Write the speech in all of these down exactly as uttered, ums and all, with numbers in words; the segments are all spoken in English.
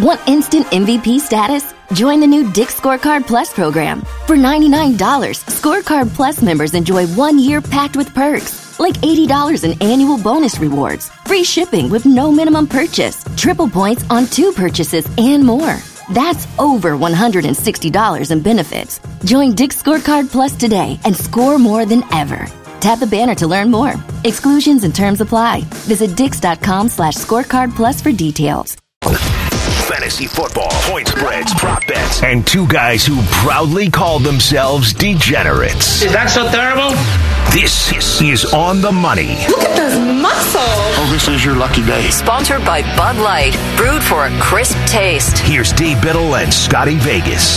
Want instant M V P status? Join the new Dick's Scorecard Plus program. For ninety-nine dollars, Scorecard Plus members enjoy one year packed with perks, like eighty dollars in annual bonus rewards, free shipping with no minimum purchase, triple points on two purchases, and more. That's over one hundred sixty dollars in benefits. Join Dick's Scorecard Plus today and score more than ever. Tap the banner to learn more. Exclusions and terms apply. Visit dix.com slash scorecard plus for details. Fantasy football, point spreads, prop bets, and two guys who proudly call themselves degenerates. Is that so terrible? This is On the Money. Look at those muscles. Oh, this is your lucky day. Sponsored by Bud Light, brewed for a crisp taste. Here's Dave Biddle and Scotty Vegas.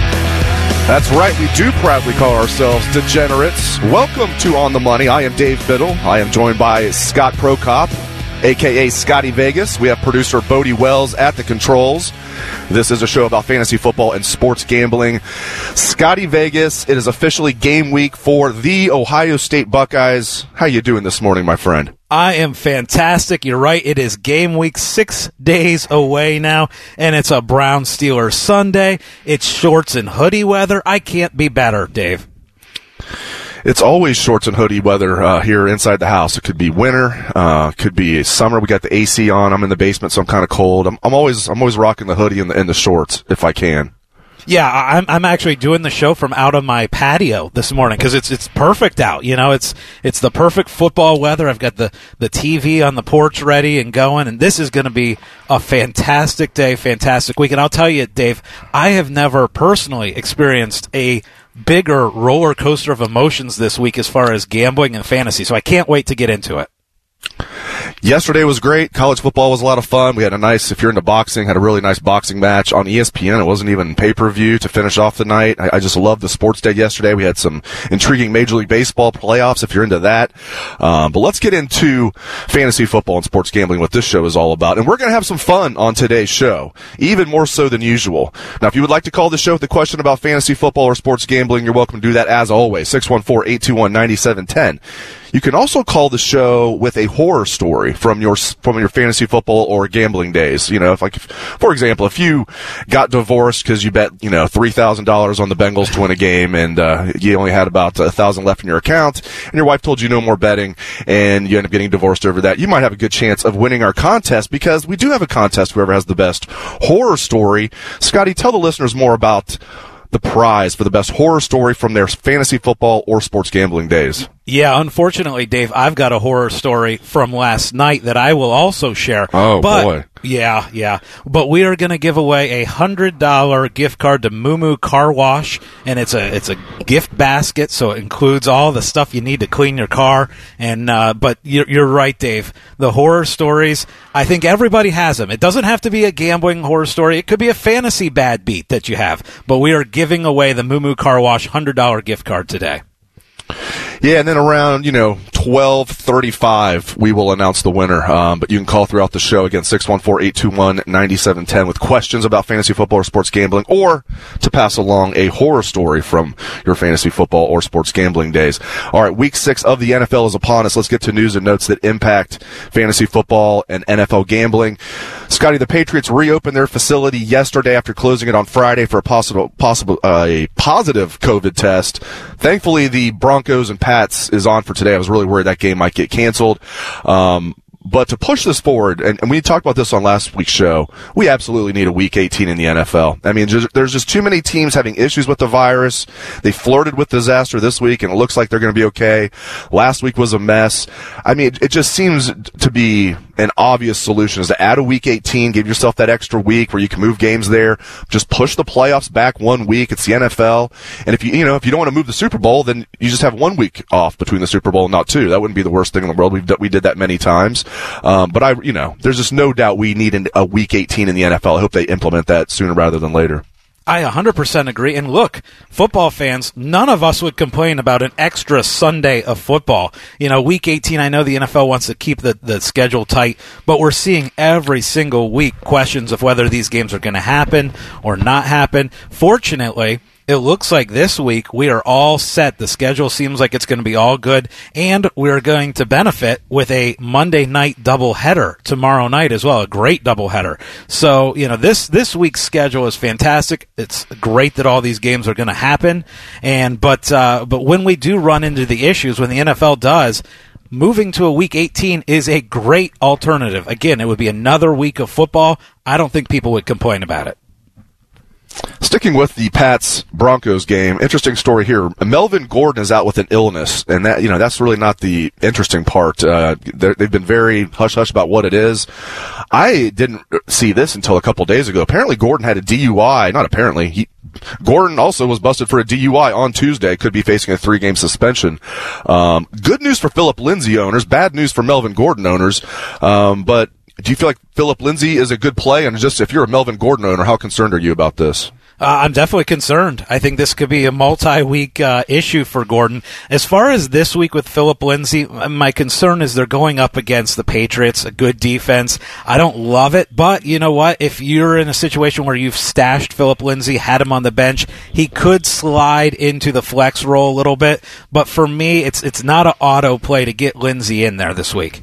That's right, we do proudly call ourselves degenerates. Welcome to On the Money. I am Dave Biddle. I am joined by Scott Prokop, a k a. Scotty Vegas. We have producer Bodie Wells at the controls. This is a show about fantasy football and sports gambling. Scotty Vegas, it is officially game week for the Ohio State Buckeyes. How you doing this morning, my friend? I am fantastic. You're right. It is game week, six days away now, and it's a Brown Steelers Sunday. It's shorts and hoodie weather. I can't be better, Dave. It's always shorts and hoodie weather uh, here inside the house. It could be winter, uh, could be summer. We got the A C on. I'm in the basement, so I'm kind of cold. I'm, I'm always I'm always rocking the hoodie and the, and the shorts if I can. Yeah, I'm I'm actually doing the show from out of my patio this morning because it's it's perfect out. You know, it's it's the perfect football weather. I've got the, the T V on the porch ready and going, and this is going to be a fantastic day, fantastic week. And I'll tell you, Dave, I have never personally experienced a bigger roller coaster of emotions this week as far as gambling and fantasy, so I can't wait to get into it. Yesterday was great. College football was a lot of fun. We had a nice, if you're into boxing, had a really nice boxing match on E S P N. It wasn't even pay-per-view to finish off the night. I, I just loved the sports day yesterday. We had some intriguing Major League Baseball playoffs if you're into that. Um, but let's get into fantasy football and sports gambling, what this show is all about. And we're going to have some fun on today's show, even more so than usual. Now, if you would like to call the show with a question about fantasy football or sports gambling, you're welcome to do that as always. six one four, eight two one, nine seven one zero. You can also call the show with a horror story from your from your fantasy football or gambling days. You know, if like, for example, if you got divorced because you bet, you know, three thousand dollars on the Bengals to win a game and uh, you only had about a thousand left in your account, and your wife told you no more betting, and you end up getting divorced over that, you might have a good chance of winning our contest because we do have a contest. Whoever has the best horror story. Scotty, tell the listeners more about the prize for the best horror story from their fantasy football or sports gambling days. Yeah, unfortunately, Dave, I've got a horror story from last night that I will also share. Oh, but, boy. Yeah, yeah. But we are going to give away a one hundred dollars gift card to Moo Moo Car Wash, and it's a it's a gift basket, so it includes all the stuff you need to clean your car. And uh, But you're, you're right, Dave. The horror stories, I think everybody has them. It doesn't have to be a gambling horror story. It could be a fantasy bad beat that you have. But we are giving away the Moo Moo Car Wash one hundred dollars gift card today. Yeah, and then around, you know, twelve thirty-five, we will announce the winner. Um, but you can call throughout the show, again, six one four, eight two one, nine seven one zero with questions about fantasy football or sports gambling, or to pass along a horror story from your fantasy football or sports gambling days. All right, week six of the N F L is upon us. Let's get to news and notes that impact fantasy football and N F L gambling. Scotty, the Patriots reopened their facility yesterday after closing it on Friday for a possible, possible, uh, a positive COVID test. Thankfully, the Broncos and Pats is on for today. I was really worried that game might get canceled. Um, But to push this forward, and, and we talked about this on last week's show, we absolutely need a Week eighteen in the N F L. I mean, just, there's just too many teams having issues with the virus. They flirted with disaster this week, and it looks like they're going to be okay. Last week was a mess. I mean, it, it just seems to be an obvious solution is to add a Week eighteen, give yourself that extra week where you can move games there. Just push the playoffs back one week. It's the N F L. And if you, you know, if you don't want to move the Super Bowl, then you just have one week off between the Super Bowl and not two. That wouldn't be the worst thing in the world. We've d- we did that many times. Um, but I, you know, there's just no doubt we need an, a Week eighteen in the N F L. I hope they implement that sooner rather than later. I one hundred percent agree. And look, football fans, none of us would complain about an extra Sunday of football. You know, Week eighteen, I know the N F L wants to keep the, the schedule tight, but we're seeing every single week questions of whether these games are going to happen or not happen. Fortunately, it looks like this week we are all set. The schedule seems like it's going to be all good, and we're going to benefit with a Monday night doubleheader tomorrow night as well, a great doubleheader. So, you know, this, this week's schedule is fantastic. It's great that all these games are going to happen, and but uh, but when we do run into the issues, when the N F L does, moving to a week eighteen is a great alternative. Again, it would be another week of football. I don't think people would complain about it. Sticking with the Pats-Broncos game, interesting story here. Melvin Gordon is out with an illness, and that, you know, that's really not the interesting part. Uh, they've been very hush-hush about what it is. I didn't see this until a couple days ago. Apparently Gordon had a D U I. Not apparently. He, Gordon also was busted for a D U I on Tuesday. Could be facing a three-game suspension. Um, good news for Philip Lindsay owners. Bad news for Melvin Gordon owners. Um, but do you feel like Philip Lindsay is a good play? And just if you're a Melvin Gordon owner, how concerned are you about this? Uh, I'm definitely concerned. I think this could be a multi-week uh, issue for Gordon. As far as this week with Philip Lindsay, my concern is they're going up against the Patriots, a good defense. I don't love it, but you know what? If you're in a situation where you've stashed Philip Lindsay, had him on the bench, he could slide into the flex role a little bit. But for me, it's it's not an auto play to get Lindsay in there this week.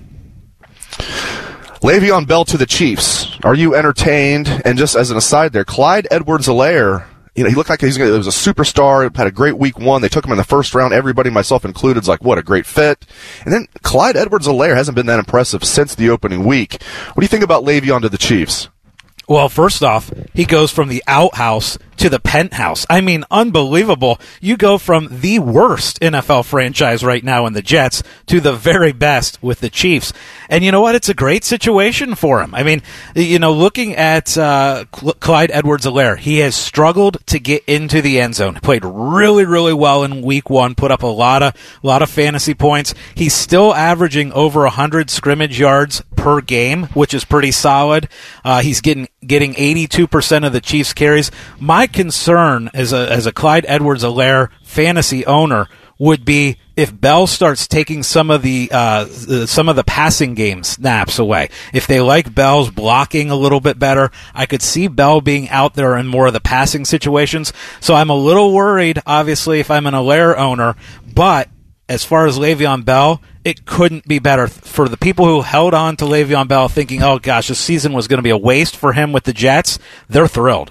Le'Veon Bell to the Chiefs. Are you entertained? And just as an aside there, Clyde Edwards-Helaire, you know, he looked like he's gonna, he was a superstar, had a great week one. They took him in the first round. Everybody, myself included, is like, what a great fit. And then Clyde Edwards-Helaire hasn't been that impressive since the opening week. What do you think about Le'Veon to the Chiefs? Well, first off, he goes from the outhouse to the penthouse. I mean, unbelievable. You go from the worst N F L franchise right now in the Jets to the very best with the Chiefs. And you know what? It's a great situation for him. I mean, you know, looking at uh, Clyde Edwards-Helaire, he has struggled to get into the end zone. He played really, really well in week one, put up a lot of, lot of fantasy points. He's still averaging over one hundred scrimmage yards per game, which is pretty solid. Uh, he's getting getting eighty-two percent of the Chiefs carries. My concern as a as a Clyde Edwards-Helaire fantasy owner would be if Bell starts taking some of the uh, some of the passing game snaps away. If they like Bell's blocking a little bit better, I could see Bell being out there in more of the passing situations. So I'm a little worried, obviously, if I'm an Helaire owner. But as far as Le'Veon Bell, it couldn't be better. For the people who held on to Le'Veon Bell thinking, oh gosh, this season was going to be a waste for him with the Jets, they're thrilled.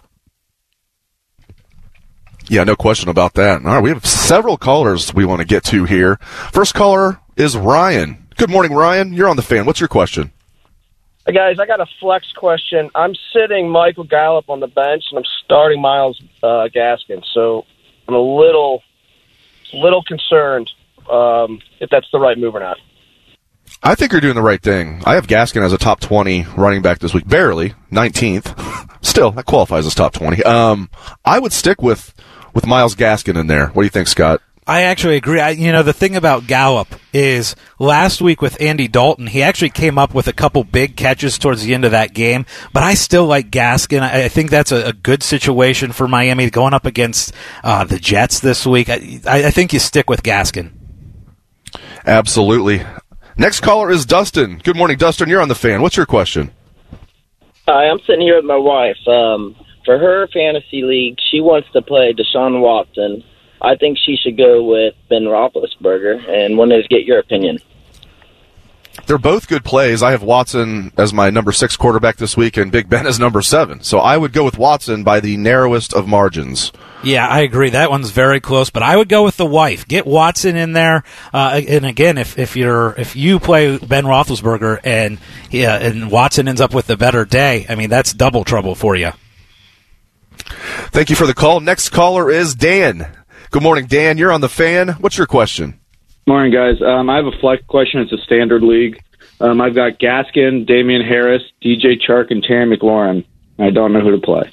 Yeah, no question about that. All right, we have several callers we want to get to here. First caller is Ryan. Good morning, Ryan. You're on the Fan. What's your question? Hey, guys, I got a flex question. I'm sitting Michael Gallup on the bench, and I'm starting Myles uh, Gaskin. So I'm a little, little concerned um, if that's the right move or not. I think you're doing the right thing. I have Gaskin as a top twenty running back this week. Barely. nineteenth. Still, that qualifies as top twenty. Um, I would stick with, with Myles Gaskin in there. What do you think, Scott? I actually agree. I, you know, the thing about Gallup is last week with Andy Dalton, he actually came up with a couple big catches towards the end of that game, but I still like Gaskin. I, I think that's a, a good situation for Miami going up against uh, the Jets this week. I, I think you stick with Gaskin. Absolutely. Next caller is Dustin. Good morning, Dustin. You're on the Fan. What's your question? Hi, I'm sitting here with my wife. Um, for her fantasy league, she wants to play Deshaun Watson. I think she should go with Ben Roethlisberger, and wanted to get your opinion. They're both good plays. I have Watson as my number six quarterback this week and Big Ben as number seven. So I would go with Watson by the narrowest of margins. Yeah, I agree. That one's very close, but I would go with the wife. Get Watson in there, uh, and again, if if you're if you play Ben Roethlisberger and yeah, and Watson ends up with the better day, I mean that's double trouble for you. Thank you for the call. Next caller is Dan. Good morning, Dan. You're on the Fan. What's your question? Morning, guys. Um, I have a flex question. It's a standard league. Um, I've got Gaskin, Damian Harris, D J Chark, and Terry McLaurin. I don't know who to play.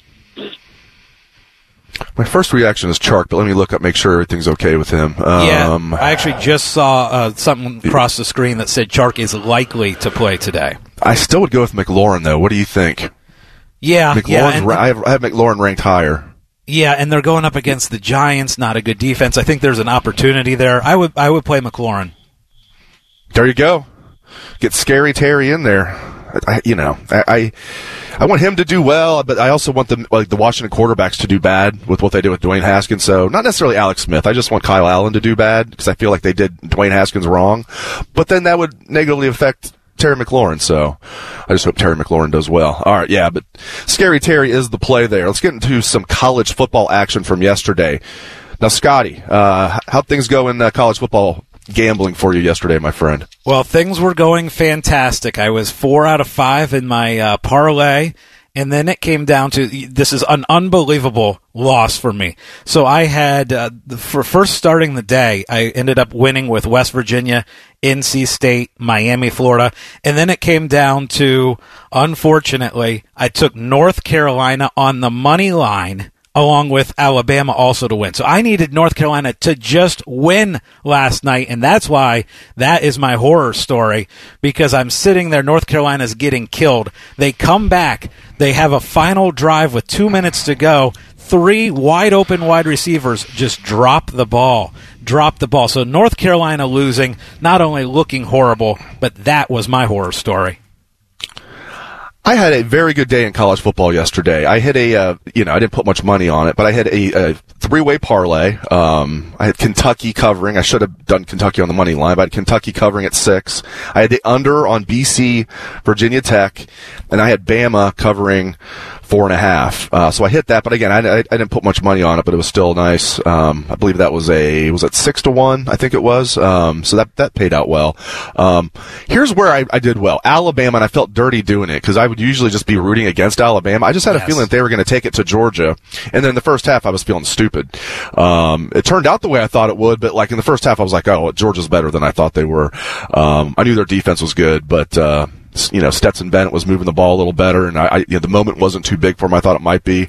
My first reaction is Chark, but let me look up, make sure everything's okay with him. Um, yeah, I actually just saw uh, something across the screen that said Chark is likely to play today. I still would go with McLaurin, though. What do you think? Yeah, yeah. And, I, have, I have McLaurin ranked higher. Yeah, and they're going up against the Giants, not a good defense. I think there's an opportunity there. I would I would play McLaurin. There you go. Get Scary Terry in there. I, you know, I, I I want him to do well, but I also want the like the Washington quarterbacks to do bad with what they did with Dwayne Haskins. So not necessarily Alex Smith. I just want Kyle Allen to do bad because I feel like they did Dwayne Haskins wrong. But then that would negatively affect Terry McLaurin, so I just hope Terry McLaurin does well. All right, yeah, but Scary Terry is the play there. Let's get into some college football action from yesterday. Now, Scotty, uh, how'd things go in uh, college football gambling for you yesterday, my friend? Well, things were going fantastic. I was four out of five in my uh, parlay. And then it came down to, this is an unbelievable loss for me. So I had, uh, for first starting the day, I ended up winning with West Virginia, N C State, Miami, Florida. And then it came down to, unfortunately, I took North Carolina on the money line, along with Alabama also to win. So I needed North Carolina to just win last night, and that's why that is my horror story, because I'm sitting there, North Carolina's getting killed. They come back, they have a final drive with two minutes to go, three wide-open wide receivers just drop the ball, drop the ball. So North Carolina losing, not only looking horrible, but that was my horror story. I had a very good day in college football yesterday. I hit a, uh, you know, I didn't put much money on it, but I had a, a three-way parlay. Um, I had Kentucky covering. I should have done Kentucky on the money line, but I had Kentucky covering at six. I had the under on B C, Virginia Tech, and I had Bama covering four and a half. Uh, so I hit that, but again, I, I, I didn't put much money on it, but it was still nice. Um, I believe that was a, was it six to one? I think it was. Um, so that, that paid out well. Um, here's where I, I did well. Alabama, and I felt dirty doing it because I would usually just be rooting against Alabama. I just had yes. a feeling that they were going to take it to Georgia. And then in the first half, I was feeling stupid. Um, it turned out the way I thought it would, but like in the first half, I was like, oh, Georgia's better than I thought they were. Um, I knew their defense was good, but, uh, you know, Stetson Bennett was moving the ball a little better, and I, I you know, the moment wasn't too big for him. I thought it might be.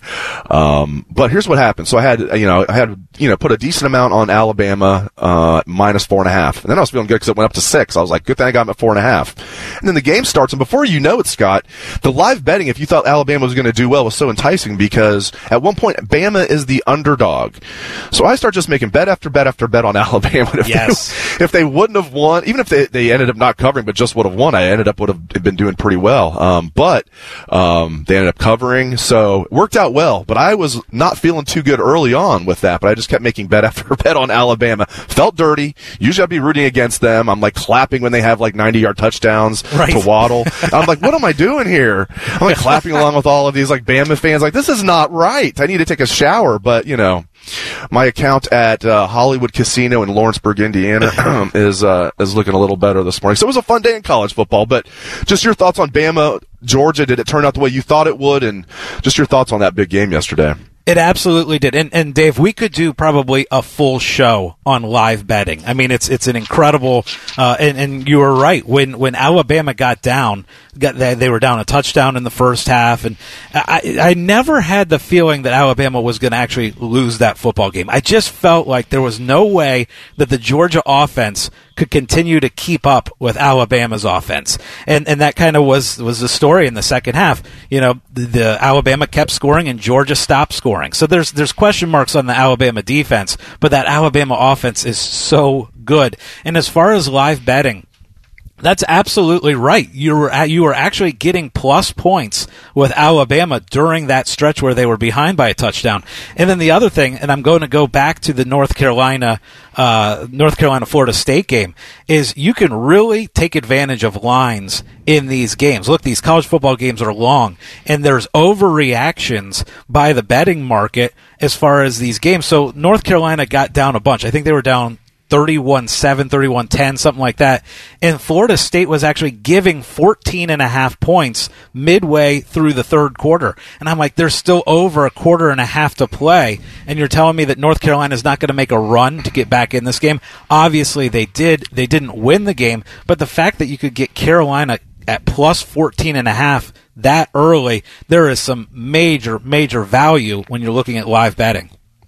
Um, but here's what happened. So I had, you know, I had, you know, put a decent amount on Alabama, uh, minus four and a half. And then I was feeling good because it went up to six. I was like, good thing I got him at four and a half. And then the game starts, and before you know it, Scott, the live betting, if you thought Alabama was going to do well, was so enticing because at one point, Bama is the underdog. So I start just making bet after bet after bet on Alabama. If yes. They, if they wouldn't have won, even if they, they ended up not covering, but just would have won, I ended up would have been doing pretty well. Um, but, um, they ended up covering, so it worked out well. But I was not feeling too good early on with that, but I just kept making bet after bet on Alabama. Felt dirty. Usually I'd be rooting against them. I'm like clapping when they have like ninety yard touchdowns right. to Waddle. I'm like, what am I doing here? I'm like clapping along with all of these like Bama fans. Like, this is not right. I need to take a shower, but you know, my account at uh, Hollywood Casino in Lawrenceburg, Indiana, is uh, is looking a little better this morning. So it was a fun day in college football. But just your thoughts on Bama, Georgia. Did it turn out the way you thought it would? And just your thoughts on that big game yesterday. It absolutely did. And, and Dave, we could do probably a full show on live betting. I mean, it's it's an incredible, uh, and, and you were right. When when Alabama got down, got they, they were down a touchdown in the first half, and I, I never had the feeling that Alabama was going to actually lose that football game. I just felt like there was no way that the Georgia offense could continue to keep up with Alabama's offense. And and that kind of was was the story in the second half. You know, the, the Alabama kept scoring and Georgia stopped scoring. So there's there's question marks on the Alabama defense, but that Alabama offense is so good. And as far as live betting, that's absolutely right. You were at, you were actually getting plus points with Alabama during that stretch where they were behind by a touchdown. And then the other thing, and I'm going to go back to the North Carolina, uh, North Carolina Florida State game, is you can really take advantage of lines in these games. Look, these college football games are long, and there's overreactions by the betting market as far as these games. So North Carolina got down a bunch. I think they were down thirty-one seven, thirty-one ten, something like that. And Florida State was actually giving fourteen and a half points midway through the third quarter. And I'm like, there's still over a quarter and a half to play. And you're telling me that North Carolina is not going to make a run to get back in this game? Obviously they did. They didn't win the game. But the fact that you could get Carolina at plus fourteen and a half that early, there is some major, major value when you're looking at live betting.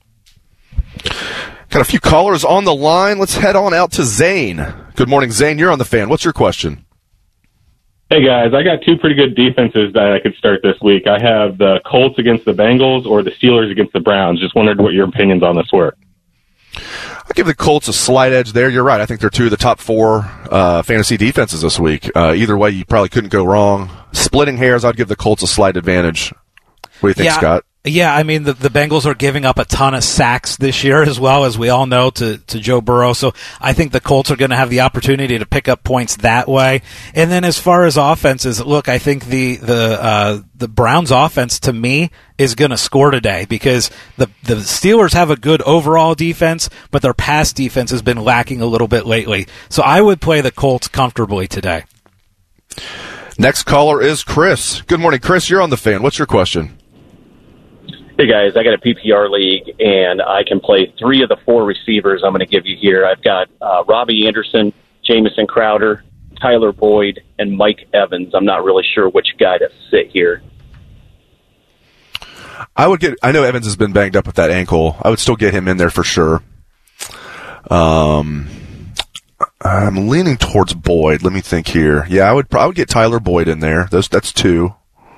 Got a few callers on the line. Let's head on out to Zane. Good morning, Zane. You're on the Fan. What's your question? Hey, guys. I got two pretty good defenses that I could start this week. I have the Colts against the Bengals or the Steelers against the Browns. Just wondered what your opinions on this were. I'll give the Colts a slight edge there. You're right. I think they're two of the top four uh, fantasy defenses this week. Uh, either way, you probably couldn't go wrong. splitting hairs, I'd give the Colts a slight advantage. What do you think, yeah, Scott? Yeah, I mean, the, the Bengals are giving up a ton of sacks this year as well, as we all know, to, to Joe Burrow. So I think the Colts are going to have the opportunity to pick up points that way. And then as far as offenses, look, I think the the uh, the Browns offense, to me, is going to score today because the, the Steelers have a good overall defense, but their pass defense has been lacking a little bit lately. So I would play the Colts comfortably today. Next caller is Chris. Good morning, Chris. You're on the Fan. What's your question? Hey, guys, I got a P P R league, and I can play three of the four receivers I'm going to give you here. I've got uh, Robbie Anderson, Jamison Crowder, Tyler Boyd, and Mike Evans. I'm not really sure which guy to sit here. I would get. I know Evans has been banged up with that ankle. I would still get him in there for sure. Um, I'm leaning towards Boyd. Let me think here. Yeah, I would. I would get Tyler Boyd in there. Those. That's two.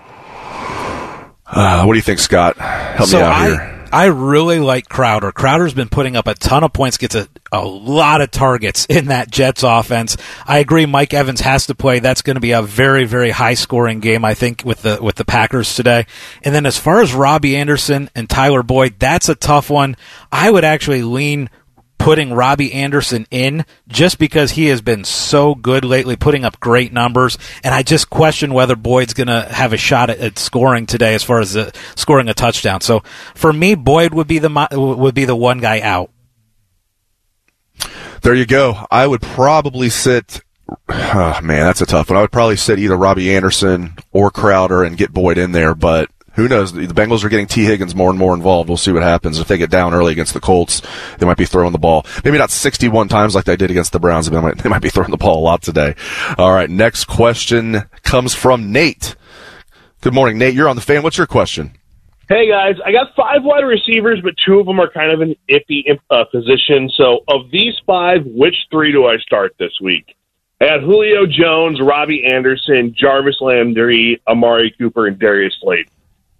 Uh, what do you think, Scott? Help so me out I, here. I really like Crowder. Crowder's been putting up a ton of points, gets a, a lot of targets in that Jets offense. I agree Mike Evans has to play. That's going to be a very, very high-scoring game, I think, with the with the Packers today. And then as far as Robbie Anderson and Tyler Boyd, that's a tough one. I would actually lean putting Robbie Anderson in just because he has been so good lately, putting up great numbers, and I just question whether Boyd's going to have a shot at, at scoring today as far as uh, scoring a touchdown. So for me, Boyd would be the would be the one guy out. There you go. I would probably sit. Oh, man, that's a tough one. I would probably sit either Robbie Anderson or Crowder and get Boyd in there, but who knows? The Bengals are getting T. Higgins more and more involved. We'll see what happens. If they get down early against the Colts, they might be throwing the ball. Maybe not sixty-one times like they did against the Browns, but they might, they might be throwing the ball a lot today. All right, next question comes from Nate. Good morning, Nate. You're on the Fan. What's your question? Hey, guys. I got five wide receivers, but two of them are kind of an iffy uh, position. So of these five, which three do I start this week? I had Julio Jones, Robbie Anderson, Jarvis Landry, Amari Cooper, and Darius Slade.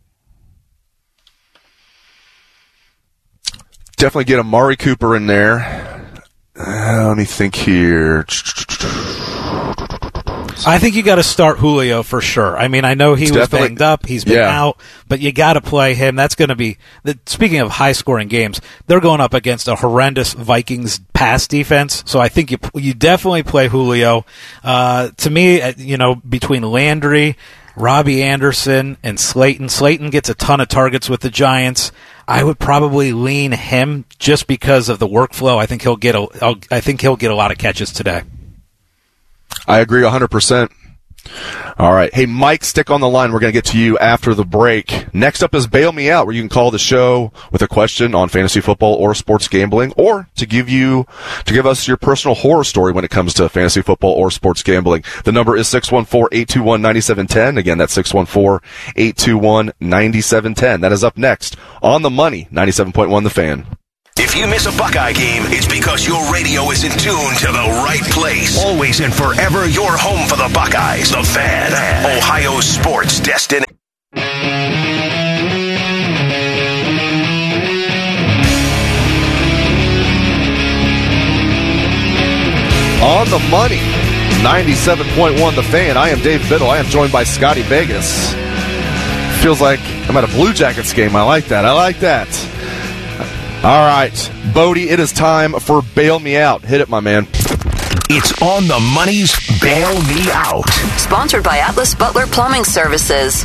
Definitely get Amari Cooper in there. Uh, let me think here. I think you got to start Julio for sure. I mean, I know he It's was definitely- banged up. He's been yeah. out, but you got to play him. That's going to be the, speaking of high-scoring games, they're going up against a horrendous Vikings pass defense. So I think you you definitely play Julio. Uh, to me, uh, you know, between Landry, Robbie Anderson, and Slayton, Slayton gets a ton of targets with the Giants. I would probably lean him just because of the workflow. I think he'll get a. I think he'll get a lot of catches today. I agree one hundred percent. All right. Hey, Mike, stick on the line. We're going to get to you after the break. Next up is Bail Me Out, where you can call the show with a question on fantasy football or sports gambling, or to give you to give us your personal horror story when it comes to fantasy football or sports gambling. The number is six one four, eight two one, nine seven one zero. Again, that's six one four, eight two one, nine seven one zero. That is up next on The Money, ninety-seven point one The Fan. If you miss a Buckeye game, it's because your radio is in tune to the right place. Always and forever, your home for the Buckeyes. The Fan, Ohio sports destination. On The Money, ninety-seven point one The Fan. I am Dave Biddle. I am joined by Scotty Vegas. Feels like I'm at a Blue Jackets game. I like that. I like that. All right, Bodie, it is time for Bail Me Out. Hit it, my man. It's On the Money's Bail Me Out. Sponsored by Atlas Butler Plumbing Services.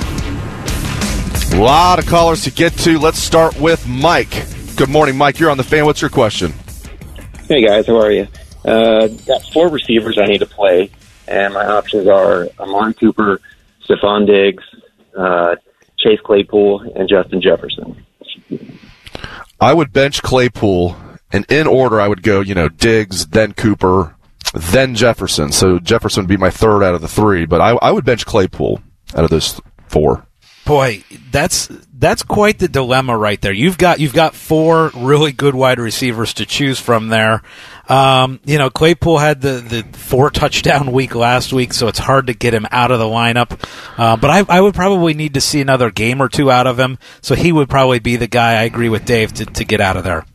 A lot of callers to get to. Let's start with Mike. Good morning, Mike. You're on The Fan. What's your question? Hey, guys. How are you? Uh, got four receivers I need to play, and my options are Amari Cooper, Stephon Diggs, uh, Chase Claypool, and Justin Jefferson. I would bench Claypool, and in order I would go, you know, Diggs, then Cooper, then Jefferson. So Jefferson would be my third out of the three, but I, I would bench Claypool out of those four. Boy, that's that's quite the dilemma right there. You've got you've got four really good wide receivers to choose from there. Um, you know, Claypool had the, the four touchdown week last week, so it's hard to get him out of the lineup. Uh, but I, I would probably need to see another game or two out of him, so he would probably be the guy, I agree with Dave, to, to get out of there.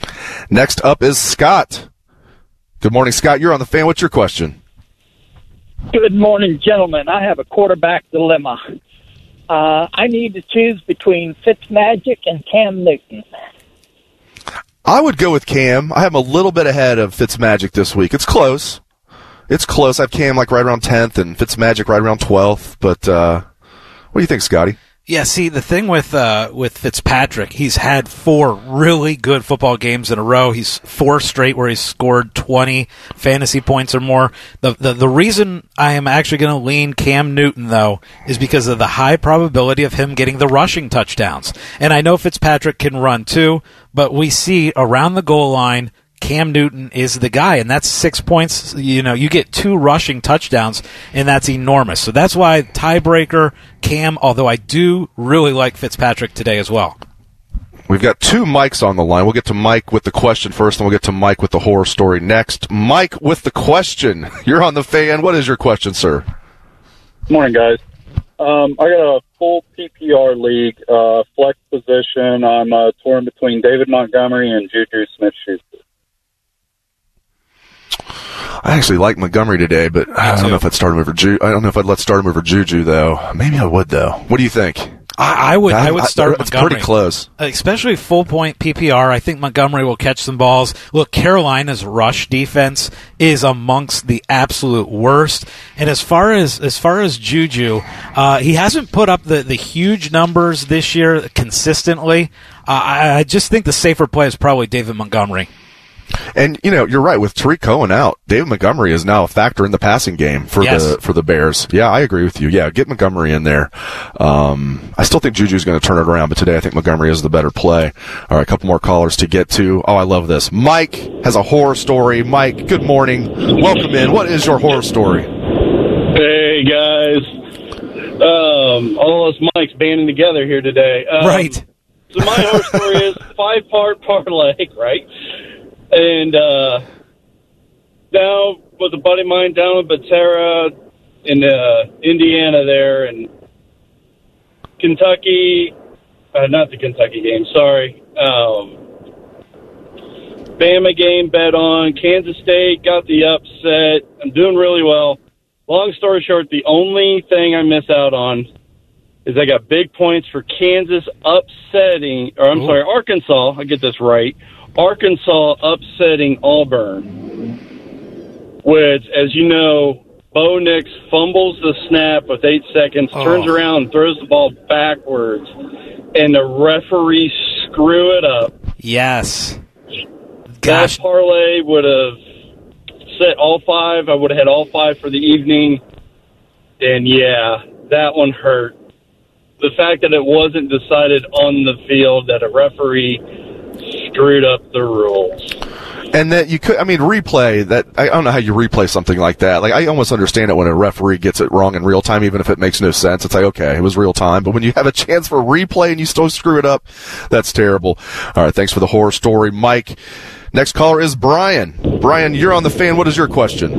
Next up is Scott. Good morning, Scott. You're on The Fan. What's your question? Good morning, gentlemen. I have a quarterback dilemma. Uh, I need to choose between Fitzmagic and Cam Newton. I would go with Cam. I have him a little bit ahead of Fitzmagic this week. It's close. It's close. I have Cam like right around tenth and Fitzmagic right around twelfth. But uh, what do you think, Scotty? Yeah, see, the thing with uh, with Fitzpatrick, he's had four really good football games in a row. He's four straight where he's scored twenty fantasy points or more. The the, the reason I am actually going to lean Cam Newton, though, is because of the high probability of him getting the rushing touchdowns. And I know Fitzpatrick can run, too, but we see around the goal line, Cam Newton is the guy, and that's six points. You know, you get two rushing touchdowns, and that's enormous. So that's why tiebreaker, Cam, although I do really like Fitzpatrick today as well. We've got two Mikes on the line. We'll get to Mike with the question first, and we'll get to Mike with the horror story next. Mike with the question. You're on the Fan. What is your question, sir? Morning, guys. Um, I got a full P P R league, uh, flex position. I'm uh, torn between David Montgomery and Juju Smith-Schuster. I actually like Montgomery today, but I don't know if I'd start him over Juju. I don't know if I'd let start him over Juju, though. Maybe I would, though. What do you think? I, I would. I, I would start I, it's Montgomery. Pretty close, especially full point P P R. I think Montgomery will catch some balls. Look, Carolina's rush defense is amongst the absolute worst. And as far as as far as Juju, uh, he hasn't put up the, the huge numbers this year consistently. Uh, I, I just think the safer play is probably David Montgomery. And, you know, you're right. With Tariq Cohen out, David Montgomery is now a factor in the passing game for yes. the for the Bears. Yeah, I agree with you. Yeah, get Montgomery in there. Um, I still think Juju's going to turn it around, but today I think Montgomery is the better play. All right, a couple more callers to get to. Oh, I love this. Mike has a horror story. Mike, good morning. Welcome in. What is your horror story? Hey, guys. Um, all us Mikes banding together here today. Um, right. So my horror story is five-part parlay, right? And uh, now with a buddy of mine down with Batera in uh, Indiana there, and Kentucky, uh, not the Kentucky game, sorry. Um, Bama game bet on, Kansas State got the upset. I'm doing really well. Long story short, the only thing I miss out on is I got big points for Kansas upsetting, or I'm Ooh. sorry, Arkansas, I get this right, Arkansas upsetting Auburn, which, as you know, Bo Nix fumbles the snap with eight seconds, oh. turns around and throws the ball backwards, and the referees screw it up. Yes. Gosh. That parlay would have set all five. I would have had all five for the evening, and, yeah, that one hurt. The fact that it wasn't decided on the field, that a referee screwed up the rules. And that you could, I mean, replay that. I don't know how you replay something like that. Like, I almost understand it when a referee gets it wrong in real time, even if it makes no sense. It's like, okay, it was real time. But when you have a chance for replay and you still screw it up, that's terrible. All right, thanks for the horror story, Mike. Next caller is Brian. Brian, you're on the Fan. What is your question?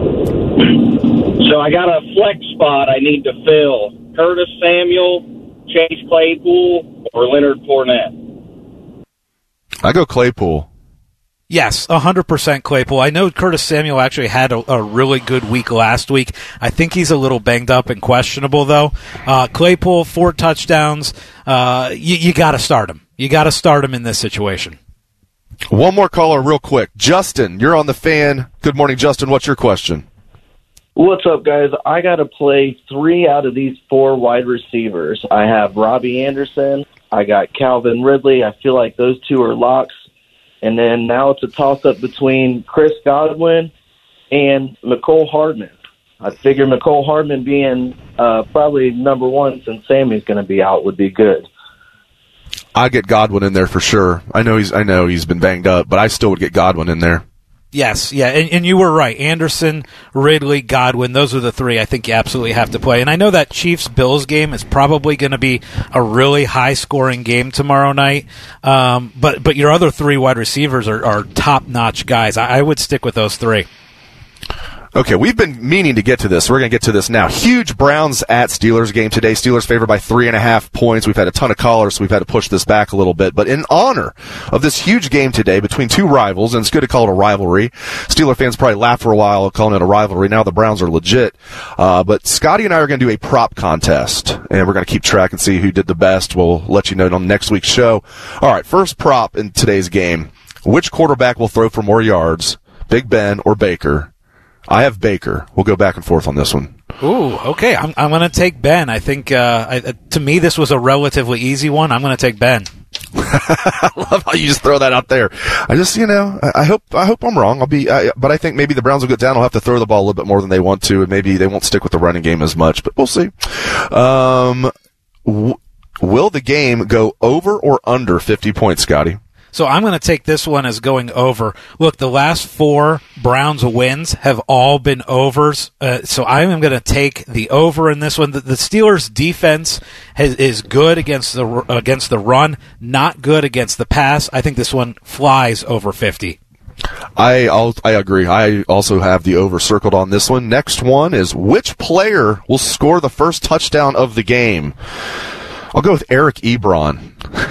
So I got a flex spot I need to fill. Curtis Samuel, Chase Claypool, or Leonard Fournette? I go Claypool. Yes, one hundred percent Claypool. I know Curtis Samuel actually had a, a really good week last week. I think he's a little banged up and questionable, though. Uh, Claypool, four touchdowns. Uh, you you got to start him. You got to start him in this situation. One more caller real quick. Justin, you're on the Fan. Good morning, Justin. What's your question? What's up, guys? I got to play three out of these four wide receivers. I have Robbie Anderson. I got Calvin Ridley. I feel like those two are locks. And then now it's a toss-up between Chris Godwin and Mecole Hardman. I figure Mecole Hardman being uh, probably number one since Sammy's going to be out would be good. I get Godwin in there for sure. I know he's I know he's been banged up, but I still would get Godwin in there. Yes, yeah, and, and you were right. Anderson, Ridley, Godwin, those are the three I think you absolutely have to play. And I know that Chiefs-Bills game is probably going to be a really high-scoring game tomorrow night, um, but but your other three wide receivers are, are top-notch guys. I, I would stick with those three. Okay, we've been meaning to get to this. We're going to get to this now. Huge Browns at Steelers game today. Steelers favored by three and a half points. We've had a ton of callers, so we've had to push this back a little bit. But in honor of this huge game today between two rivals, and it's good to call it a rivalry. Steeler fans probably laughed for a while calling it a rivalry. Now the Browns are legit. Uh, but Scotty and I are going to do a prop contest, and we're going to keep track and see who did the best. We'll let you know on next week's show. All right, first prop in today's game. Which quarterback will throw for more yards, Big Ben or Baker? I have Baker. We'll go back and forth on this one. Ooh, okay. I'm I'm going to take Ben. I think uh, I, to me this was a relatively easy one. I'm going to take Ben. I love how you just throw that out there. I just, you know, I, I hope I hope I'm wrong. I'll be, I, but I think maybe the Browns will get down. I'll have to throw the ball a little bit more than they want to, and maybe they won't stick with the running game as much. But we'll see. Um, w- will the game go over or under fifty points, Scotty? So I'm going to take this one as going over. Look, the last four Browns wins have all been overs, uh, so I am going to take the over in this one. The, the Steelers' defense has, is good against the against the run, not good against the pass. I think this one flies over fifty. I I'll, I agree. I also have the over circled on this one. Next one is which player will score the first touchdown of the game? I'll go with Eric Ebron.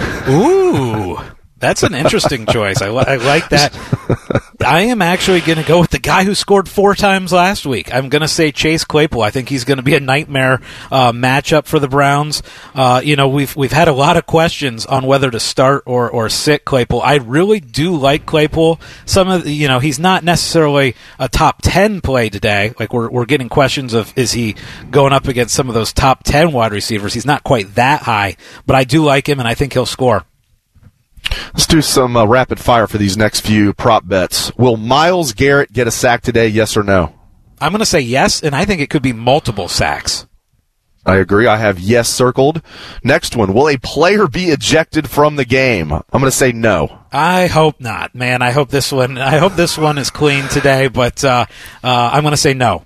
Ooh. That's an interesting choice. I, li- I like that. I am actually going to go with the guy who scored four times last week. I'm going to say Chase Claypool. I think he's going to be a nightmare uh, matchup for the Browns. Uh, you know, we've we've had a lot of questions on whether to start or, or sit Claypool. I really do like Claypool. Some of the, you know, he's not necessarily a top ten play today. Like we're we're getting questions of is he going up against some of those top ten wide receivers? He's not quite that high, but I do like him, and I think he'll score. Let's do some uh, rapid fire for these next few prop bets. Will Myles Garrett get a sack today, yes or no? I'm going to say yes, and I think it could be multiple sacks. I agree. I have yes circled. Next one. Will a player be ejected from the game? I'm going to say no. I hope not, man. I hope this one I hope this one is clean today, but uh, uh, I'm going to say no.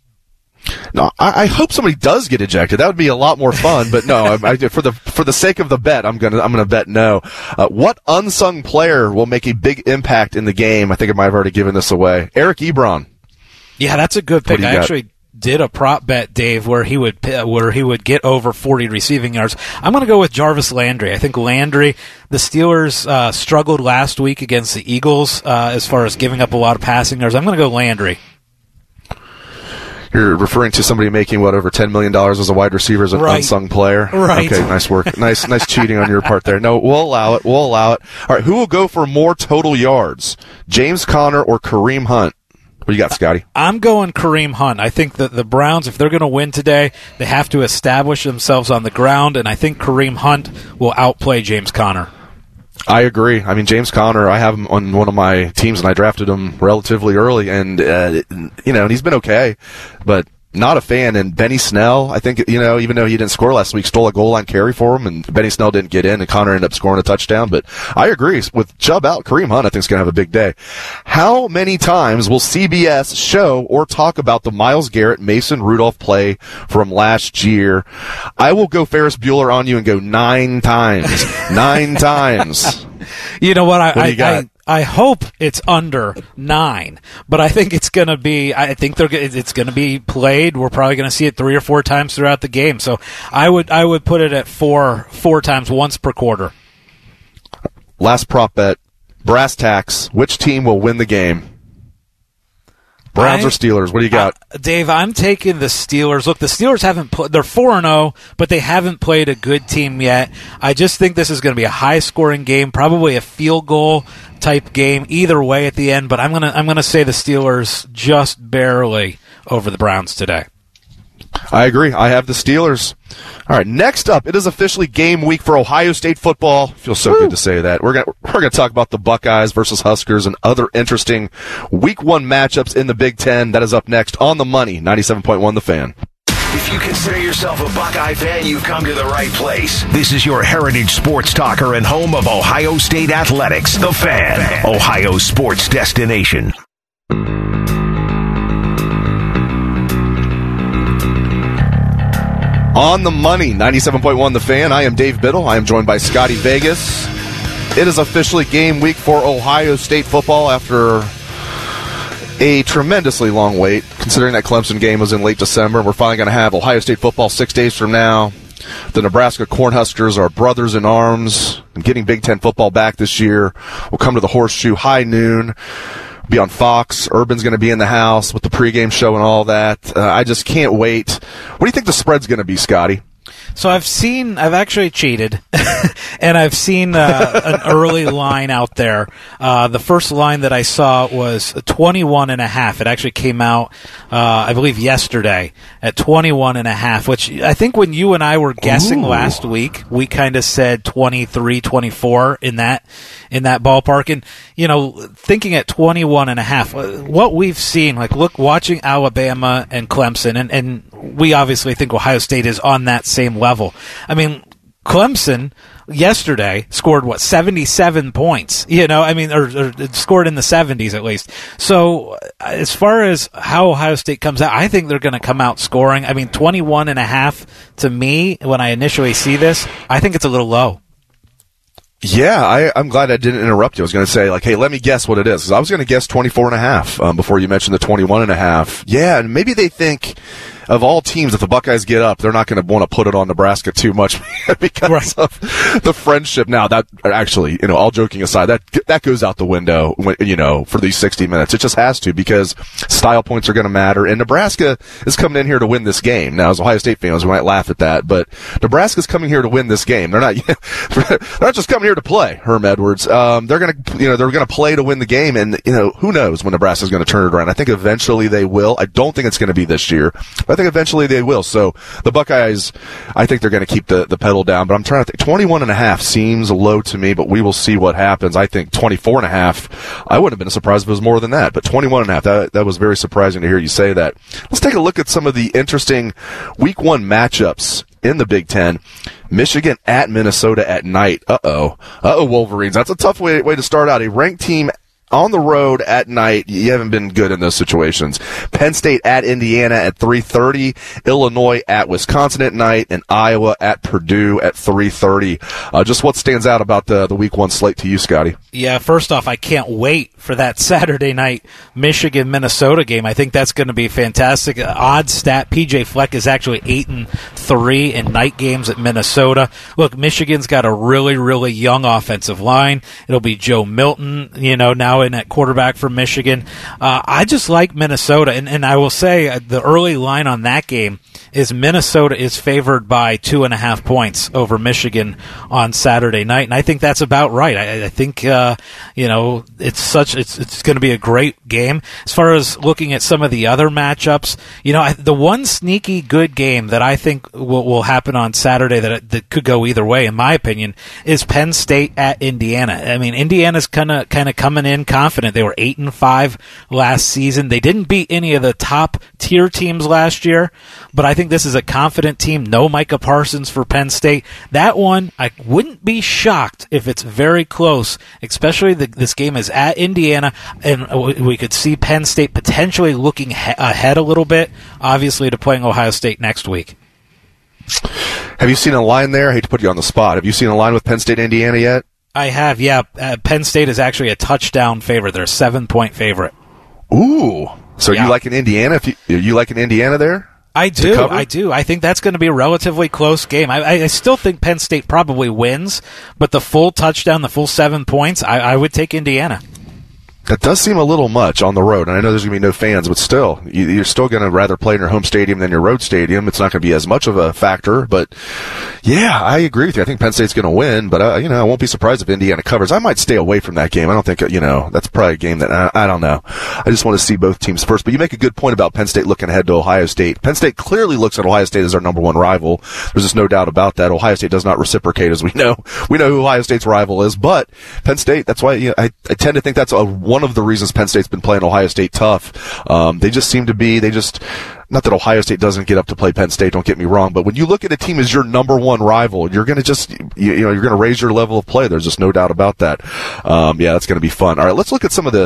No, I, I hope somebody does get ejected. That would be a lot more fun. But no, I, I, for the for the sake of the bet, I'm gonna I'm gonna bet no. Uh, what unsung player will make a big impact in the game? I think I might have already given this away. Eric Ebron. Yeah, that's a good pick. I got? actually did a prop bet, Dave, where he would where he would get over forty receiving yards. I'm going to go with Jarvis Landry. I think Landry, the Steelers uh, struggled last week against the Eagles uh, as far as giving up a lot of passing yards. I'm going to go Landry. You're referring to somebody making, what, over ten million dollars as a wide receiver as an right. unsung player? Right. Okay, nice work. Nice nice cheating on your part there. No, we'll allow it. We'll allow it. All right, who will go for more total yards, James Conner or Kareem Hunt? What do you got, Scotty? I'm going Kareem Hunt. I think that the Browns, if they're going to win today, they have to establish themselves on the ground, and I think Kareem Hunt will outplay James Conner. I agree. I mean, James Conner, I have him on one of my teams, and I drafted him relatively early, and, uh, you know, and he's been okay, but not a fan. And Benny Snell, I think, you know, even though he didn't score last week, stole a goal line carry for him, and Benny Snell didn't get in, and Conner ended up scoring a touchdown. But I agree. With Chubb out, Kareem Hunt, I think, is going to have a big day. How many times will C B S show or talk about the Myles Garrett, Mason Rudolph play from last year? I will go Ferris Bueller on you and go nine times. nine times. You know what? I, what do you got? I, I, I hope it's under nine, but I think it's going to be. I think they're. It's going to be played. We're probably going to see it three or four times throughout the game. So I would. I would put it at four. Four times, once per quarter. Last prop bet. Brass tacks. Which team will win the game? Browns I, or Steelers? What do you got? Uh, Dave, I'm taking the Steelers. Look, the Steelers haven't put, they're four and oh, but they haven't played a good team yet. I just think this is going to be a high-scoring game, probably a field goal type game either way at the end, but I'm going to I'm going to say the Steelers just barely over the Browns today. I agree. I have the Steelers. All right, next up, it is officially game week for Ohio State football. Feels so Woo. good to say that. We're going we're going to talk about the Buckeyes versus Huskers and other interesting week one matchups in the Big Ten. That is up next on The Money, ninety-seven point one The Fan. If you consider yourself a Buckeye fan, you've come to the right place. This is your heritage sports talker and home of Ohio State athletics, The Fan, Ohio sports destination. On The Money, ninety-seven point one The Fan. I am Dave Biddle. I am joined by Scotty Vegas. It is officially game week for Ohio State football after a tremendously long wait, considering that Clemson game was in late December. We're finally going to have Ohio State football six days from now. The Nebraska Cornhuskers are brothers in arms, and getting Big Ten football back this year. We'll come to the Horseshoe high noon, be on Fox. Urban's going to be in the house with the pregame show and all that. Uh, I just can't wait. What do you think the spread's going to be, Scotty? So I've seen, I've actually cheated, and I've seen uh, an early line out there. Uh, the first line that I saw was twenty-one and a half. It actually came out, uh, I believe, yesterday at twenty-one and a half, which I think when you and I were guessing Ooh. last week, we kind of said twenty-three, twenty-four in that, in that ballpark. And, you know, thinking at twenty-one and a half, what we've seen, like, look, watching Alabama and Clemson, and, and we obviously think Ohio State is on that same level. I mean, Clemson yesterday scored, what, seventy-seven points, you know, I mean, or, or scored in the seventies at least. So as far as how Ohio State comes out, I think they're going to come out scoring. I mean, twenty-one and a half to me, when I initially see this, I think it's a little low. Yeah, I, I'm glad I didn't interrupt you. I was going to say, like, hey, let me guess what it is. 'Cause I was going to guess twenty-four and a half um, before you mentioned the twenty-one and a half. Yeah, and maybe they think, of all teams, if the Buckeyes get up, they're not going to want to put it on Nebraska too much because right. of the friendship. Now, that actually, you know, all joking aside, that that goes out the window, when, you know, for these sixty minutes. It just has to, because style points are going to matter, and Nebraska is coming in here to win this game. Now, as Ohio State fans, we might laugh at that, but Nebraska's coming here to win this game. They're not, they're not just coming here to play, Herm Edwards. Um, they're going to, you know, they're going to play to win the game, and, you know, who knows when Nebraska's going to turn it around. I think eventually they will. I don't think it's going to be this year, but I think eventually they will. So the Buckeyes, I think they're going to keep the, the pedal down, but I'm trying to think. twenty-one and a half seems low to me, but we will see what happens. I think twenty-four and a half, I wouldn't have been surprised if it was more than that, but twenty-one and a half, that, that was very surprising to hear you say that. Let's take a look at some of the interesting week one matchups in the Big Ten. Michigan at Minnesota at night. Uh-oh. Uh-oh, Wolverines. That's a tough way, way to start out. A ranked team on the road at night. You haven't been good in those situations. Penn State at Indiana at three thirty. Illinois at Wisconsin at night. And Iowa at Purdue at three thirty. Uh, just what stands out about the, the week one slate to you, Scotty? Yeah, first off, I can't wait for that Saturday night Michigan-Minnesota game. I think that's going to be fantastic. Uh, odd stat, P J Fleck is actually eight and three in night games at Minnesota. Look, Michigan's got a really, really young offensive line. It'll be Joe Milton, you know, now in at quarterback for Michigan. Uh, I just like Minnesota, and, and I will say uh, the early line on that game is Minnesota is favored by two and a half points over Michigan on Saturday night, and I think that's about right. I, I think uh, you know it's such it's it's going to be a great game. As far as looking at some of the other matchups, you know, I, the one sneaky good game that I think will, will happen on Saturday that that could go either way, in my opinion, is Penn State at Indiana. I mean, Indiana's kind of kind of coming in confident. They were eight and five last season. They didn't beat any of the top tier teams last year, but I think this is a confident team. No Micah Parsons for Penn State. That one, I wouldn't be shocked if it's very close, especially the, this game is at Indiana, and we could see Penn State potentially looking he- ahead a little bit, obviously, to playing Ohio State next week. Have you seen a line there? I hate to put you on the spot. Have you seen a line with Penn State, Indiana yet? I have, yeah. Uh, Penn State is actually a touchdown favorite. They're a seven-point favorite. Ooh. So yeah. you like an Indiana? If you, you like an Indiana there? I do. I do. I think that's going to be a relatively close game. I, I still think Penn State probably wins, but the full touchdown, the full seven points, I, I would take Indiana. That does seem a little much on the road, and I know there's going to be no fans, but still, you're still going to rather play in your home stadium than your road stadium. It's not going to be as much of a factor, but yeah, I agree with you. I think Penn State's going to win, but uh, you know, I won't be surprised if Indiana covers. I might stay away from that game. I don't think, you know, that's probably a game that, I, I don't know. I just want to see both teams first, but you make a good point about Penn State looking ahead to Ohio State. Penn State clearly looks at Ohio State as our number one rival. There's just no doubt about that. Ohio State does not reciprocate, as we know. We know who Ohio State's rival is, but Penn State, that's why, you know, I, I tend to think that's a, one of the reasons Penn State's been playing Ohio State tough. Um, they just seem to be, they just, not that Ohio State doesn't get up to play Penn State, don't get me wrong, but when you look at a team as your number one rival, you're going to just, you, you know, you're going to raise your level of play. There's just no doubt about that. Um, yeah, that's going to be fun. All right, let's look at some of the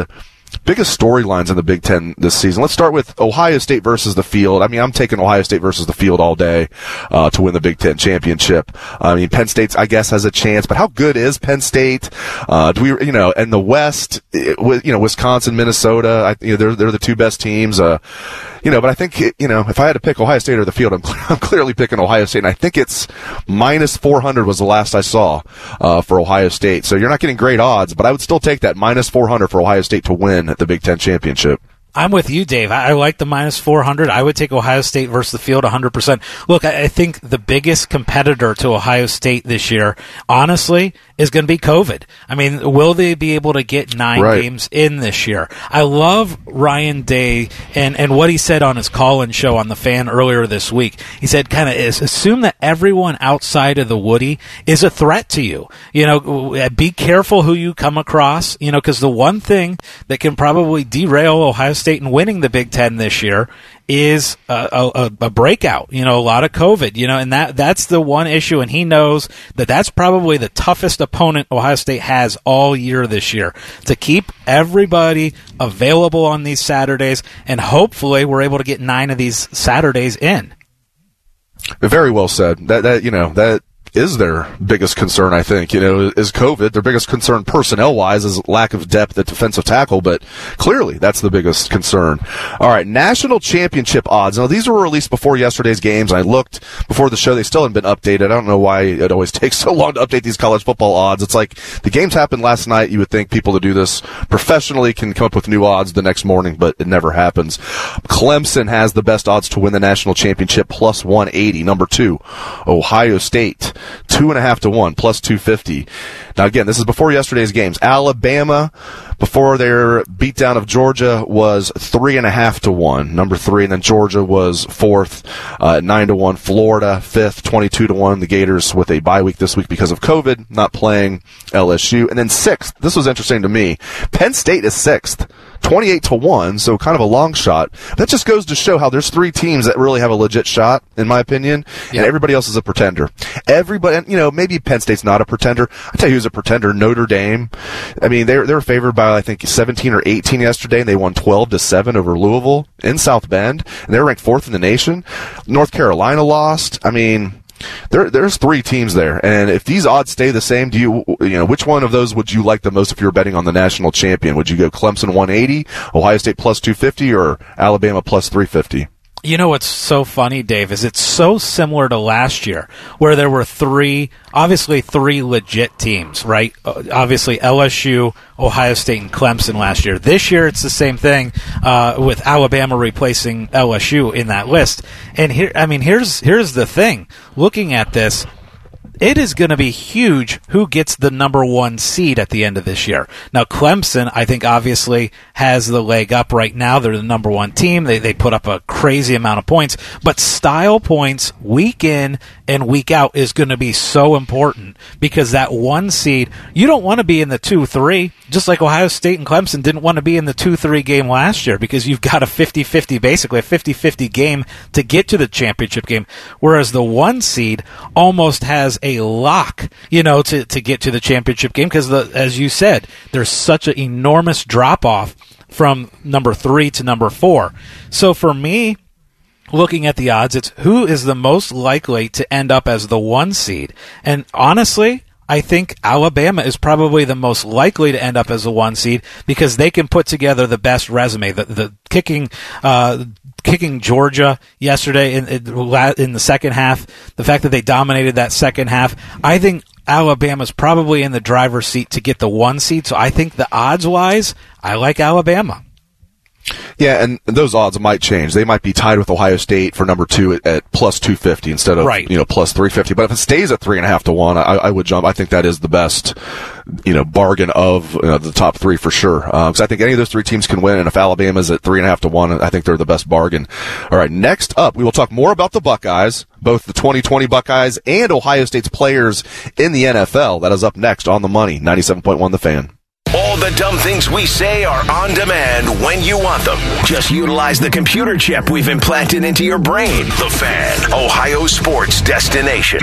biggest storylines in the Big Ten this season. Let's start with Ohio State versus the field. I mean, I'm taking Ohio State versus the field all day uh, to win the Big Ten championship. I mean, Penn State, I guess, has a chance, but how good is Penn State? Uh, do we, you know, in the West, it, you know, Wisconsin, Minnesota, I, you know, they're they're the two best teams. Uh, you know, but I think, you know, if I had to pick Ohio State or the field, I'm, I'm clearly picking Ohio State, and I think it's minus four hundred was the last I saw uh, for Ohio State. So you're not getting great odds, but I would still take that minus four hundred for Ohio State to win the Big Ten championship. I'm with you, Dave. I, I like the minus four hundred. I would take Ohio State versus the field one hundred percent. Look, I, I think the biggest competitor to Ohio State this year, honestly, is going to be COVID. I mean, will they be able to get nine right. games in this year? I love Ryan Day and, and what he said on his call-in show on The Fan earlier this week. He said, kind of, assume that everyone outside of the Woody is a threat to you. You know, be careful who you come across, you know, because the one thing that can probably derail Ohio State in winning the Big Ten this year is a, a, a breakout, you know, a lot of COVID, you know, and that that's the one issue, and he knows that that's probably the toughest opponent Ohio State has all year this year, to keep everybody available on these Saturdays, and hopefully we're able to get nine of these Saturdays in. Very well said. That, that you know, that is their biggest concern, I think, you know, is COVID. Their biggest concern personnel-wise is lack of depth at defensive tackle, but clearly that's the biggest concern. All right, national championship odds. Now, these were released before yesterday's games. I looked before the show. They still haven't been updated. I don't know why it always takes so long to update these college football odds. It's like the games happened last night. You would think people that do this professionally can come up with new odds the next morning, but it never happens. Clemson has the best odds to win the national championship, plus one eighty. Number two, Ohio State, two and a half to one, plus two fifty. Now, again, this is before yesterday's games. Alabama, before their beatdown of Georgia, was three and a half to one, number three, and then Georgia was fourth, uh, nine to one. Florida, fifth, twenty-two to one. The Gators with a bye week this week because of COVID, not playing L S U. And then sixth, this was interesting to me, Penn State is sixth, twenty-eight to one, so kind of a long shot. That just goes to show how there's three teams that really have a legit shot, in my opinion, yeah. and everybody else is a pretender. Everybody, you know, maybe Penn State's not a pretender. I tell you who's a pretender, Notre Dame. I mean, they they were favored by, I think, seventeen or eighteen yesterday, and they won twelve to seven over Louisville in South Bend, and they were ranked fourth in the nation. North Carolina lost. I mean, There, there's three teams there, and if these odds stay the same, do you, you know, which one of those would you like the most if you were betting on the national champion? Would you go Clemson one eighty, Ohio State plus two fifty, or Alabama plus three fifty? You know what's so funny, Dave, is it's so similar to last year, where there were three, obviously three legit teams, right? Obviously L S U, Ohio State, and Clemson last year. This year it's the same thing uh, with Alabama replacing L S U in that list. And here, I mean, here's here's the thing. Looking at this, it is going to be huge who gets the number one seed at the end of this year. Now, Clemson, I think, obviously has the leg up right now. They're the number one team. They they put up a crazy amount of points. But style points week in and week out is going to be so important, because that one seed, you don't want to be in the two three, just like Ohio State and Clemson didn't want to be in the two three game last year, because you've got a fifty-fifty, basically a fifty-fifty game to get to the championship game, whereas the one seed almost has a lock, you know, to, to get to the championship game, because, as you said, there's such an enormous drop-off from number three to number four. So for me, looking at the odds, it's who is the most likely to end up as the one seed. And honestly, I think Alabama is probably the most likely to end up as a one seed, because they can put together the best resume. The, the kicking, uh, kicking Georgia yesterday in, in the second half, the fact that they dominated that second half, I think Alabama's probably in the driver's seat to get the one seed. So I think the odds-wise, I like Alabama. Yeah, and those odds might change. They might be tied with Ohio State for number two at, at plus two fifty instead of right. you know plus three fifty. But if it stays at three and a half to one, I, I would jump. I think that is the best, you know, bargain of you know, the top three for sure. Because uh, I think any of those three teams can win, and if Alabama's at three and a half to one, I think they're the best bargain. All right, next up, we will talk more about the Buckeyes, both the twenty twenty Buckeyes and Ohio State's players in the N F L. That is up next on The Money, ninety-seven point one The Fan. All the dumb things we say are on demand when you want them. Just utilize the computer chip we've implanted into your brain. The Fan, Ohio sports destination.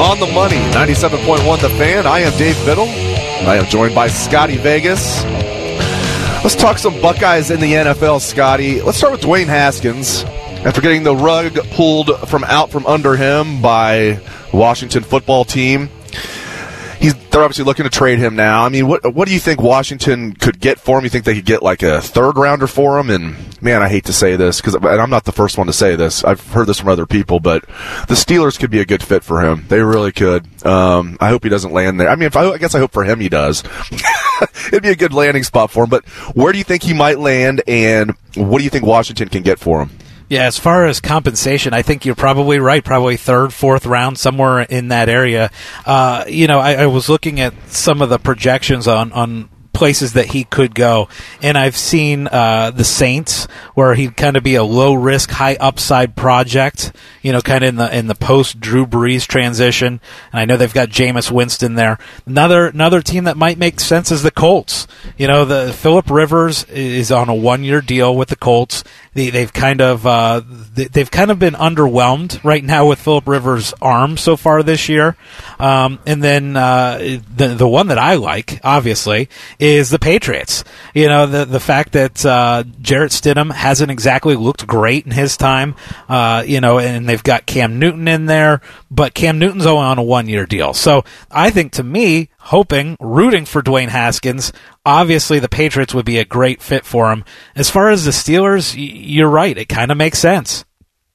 On the Money, ninety-seven point one The Fan. I am Dave Biddle. I am joined by Scotty Vegas. Let's talk some Buckeyes in the N F L, Scotty. Let's start with Dwayne Haskins. After getting the rug pulled from out from under him by Washington football team, he's they're obviously looking to trade him now. I mean, what what do you think Washington could get for him? You think they could get like a third rounder for him? And man, I hate to say this because I'm not the first one to say this. I've heard this from other people, but the Steelers could be a good fit for him. They really could. Um, I hope he doesn't land there. I mean, if I, I guess I hope for him he does. It'd be a good landing spot for him. But where do you think he might land, and what do you think Washington can get for him? Yeah, as far as compensation, I think you're probably right. Probably third, fourth round, somewhere in that area. Uh, you know, I, I was looking at some of the projections on, on places that he could go, and I've seen uh, the Saints, where he'd kind of be a low risk, high upside project. You know, kind of in the in the post Drew Brees transition. And I know they've got Jameis Winston there. Another another team that might make sense is the Colts. You know, the Phillip Rivers is on a one year deal with the Colts. They, they've kind of uh, they've kind of been underwhelmed right now with Phillip Rivers' arm so far this year. Um, and then uh, the the one that I like, obviously, is the Patriots. You know, the the fact that uh, Jarrett Stidham hasn't exactly looked great in his time. Uh, you know, and they've got Cam Newton in there, but Cam Newton's only on a one year deal. So I think, to me, hoping, rooting for Dwayne Haskins, obviously the Patriots would be a great fit for him. As far as the Steelers, you're right. It kind of makes sense.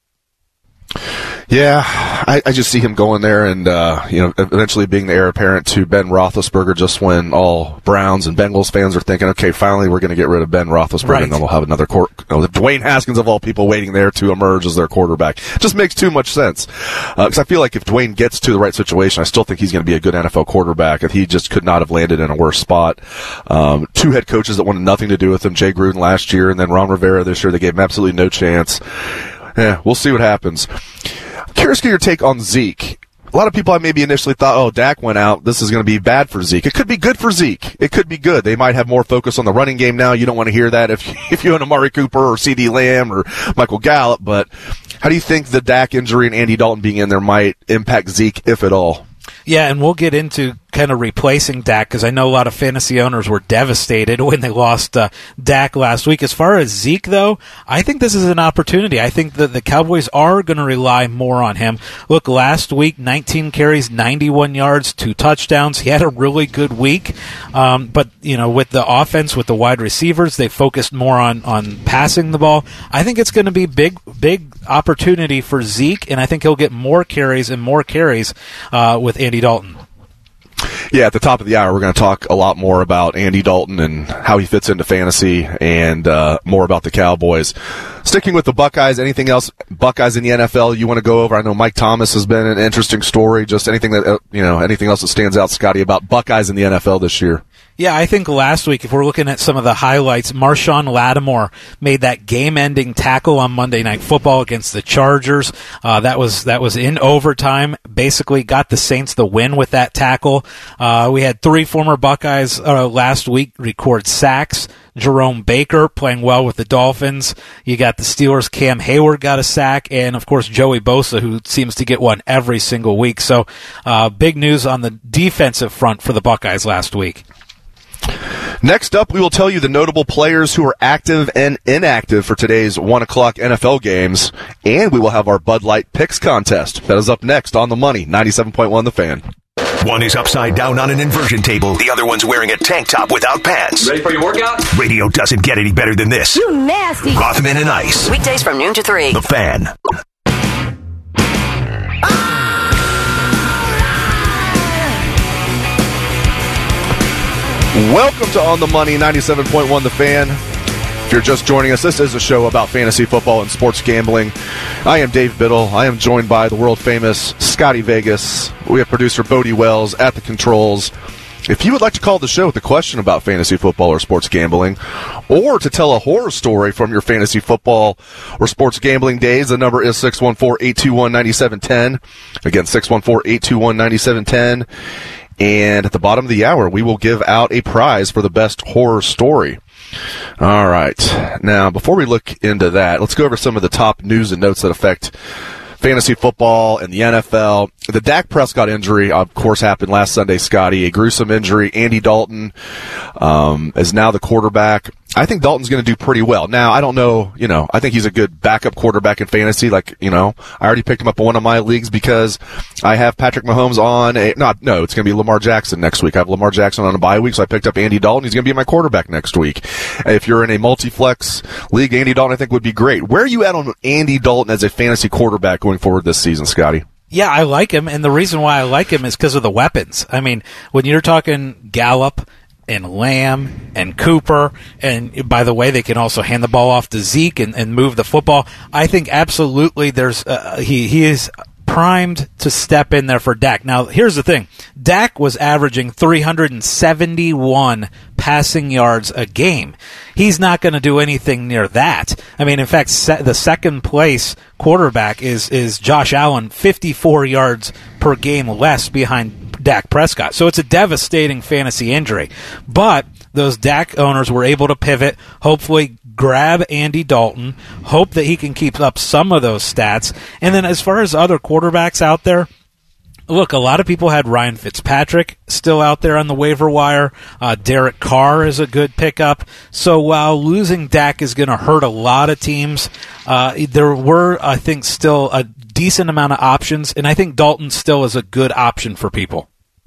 Yeah, I, I just see him going there and, uh, you know, eventually being the heir apparent to Ben Roethlisberger, just when all Browns and Bengals fans are thinking, okay, finally we're going to get rid of Ben Roethlisberger, right, and then we'll have another court, you know, Dwayne Haskins of all people waiting there to emerge as their quarterback. It just makes too much sense. Because uh, I feel like if Dwayne gets to the right situation, I still think he's going to be a good N F L quarterback. If he just could not have landed in a worse spot. Um, two head coaches that wanted nothing to do with him, Jay Gruden last year and then Ron Rivera this year, they gave him absolutely no chance. Yeah, we'll see what happens. I'm curious to get your take on Zeke. A lot of people I maybe initially thought, oh, Dak went out, this is going to be bad for Zeke. It could be good for Zeke. It could be good. They might have more focus on the running game now. You don't want to hear that if if you own Amari Cooper or CeeDee Lamb or Michael Gallup. But how do you think the Dak injury and Andy Dalton being in there might impact Zeke, if at all? Yeah, and we'll get into kind of replacing Dak, because I know a lot of fantasy owners were devastated when they lost uh, Dak last week. As far as Zeke, though, I think this is an opportunity. I think that the Cowboys are going to rely more on him. Look, last week, nineteen carries, ninety-one yards, two touchdowns. He had a really good week. Um, but, you know, with the offense, with the wide receivers, they focused more on, on passing the ball. I think it's going to be big, big opportunity for Zeke, and I think he'll get more carries and more carries uh, with Andy Dalton. Yeah, at the top of the hour, we're going to talk a lot more about Andy Dalton and how he fits into fantasy, and uh, more about the Cowboys. Sticking with the Buckeyes, anything else, Buckeyes in the N F L you want to go over? I know Mike Thomas has been an interesting story. Just anything that, uh, you know, anything else that stands out, Scotty, about Buckeyes in the N F L this year? Yeah, I think last week, if we're looking at some of the highlights, Marshawn Lattimore made that game-ending tackle on Monday Night Football against the Chargers. Uh, that was that was in overtime. Basically, got the Saints the win with that tackle. Uh, we had three former Buckeyes uh, last week record sacks. Jerome Baker playing well with the Dolphins. You got the Steelers' Cam Hayward got a sack, and of course Joey Bosa, who seems to get one every single week. So, uh, big news on the defensive front for the Buckeyes last week. Next up, we will tell you the notable players who are active and inactive for today's one o'clock N F L games, and we will have our Bud Light Picks contest. That is up next on The Money, ninety-seven point one The Fan. One is upside down on an inversion table. The other one's wearing a tank top without pants. Ready for your workout? Radio doesn't get any better than this. You nasty. Rothman and Ice. Weekdays from noon to three. The Fan. Welcome to On the Money, ninety-seven point one The Fan. If you're just joining us, this is a show about fantasy football and sports gambling. I am Dave Biddle. I am joined by the world-famous Scotty Vegas. We have producer Bodie Wells at the controls. If you would like to call the show with a question about fantasy football or sports gambling, or to tell a horror story from your fantasy football or sports gambling days, the number is six one four, eight two one, nine seven one zero. Again, six one four, eight two one, nine seven one zero. And at the bottom of the hour, we will give out a prize for the best horror story. All right. Now, before we look into that, let's go over some of the top news and notes that affect fantasy football and the N F L. The Dak Prescott injury, of course, happened last Sunday, Scotty. A gruesome injury. Andy Dalton um, is now the quarterback. I think Dalton's going to do pretty well. Now, I don't know, you know, I think he's a good backup quarterback in fantasy. Like, you know, I already picked him up in one of my leagues because I have Patrick Mahomes on a, not, no, it's going to be Lamar Jackson next week. I have Lamar Jackson on a bye week, so I picked up Andy Dalton. He's going to be my quarterback next week. If you're in a multi-flex league, Andy Dalton I think would be great. Where are you at on Andy Dalton as a fantasy quarterback going forward this season, Scotty? Yeah, I like him, and the reason why I like him is because of the weapons. I mean, when you're talking Gallup and Lamb and Cooper, and by the way, they can also hand the ball off to Zeke and, and move the football. I think absolutely there's uh, he he is primed to step in there for Dak. Now, here's the thing. Dak was averaging three hundred seventy-one passing yards a game. He's not going to do anything near that. I mean, in fact, se- the second place quarterback is is Josh Allen, fifty-four yards per game less behind Dak Prescott. So it's a devastating fantasy injury. But those Dak owners were able to pivot, hopefully grab Andy Dalton, hope that he can keep up some of those stats. And then as far as other quarterbacks out there, look, a lot of people had Ryan Fitzpatrick still out there on the waiver wire. Uh, Derek Carr is a good pickup. So while losing Dak is going to hurt a lot of teams, uh, there were, I think, still a decent amount of options, and I think Dalton still is a good option for people.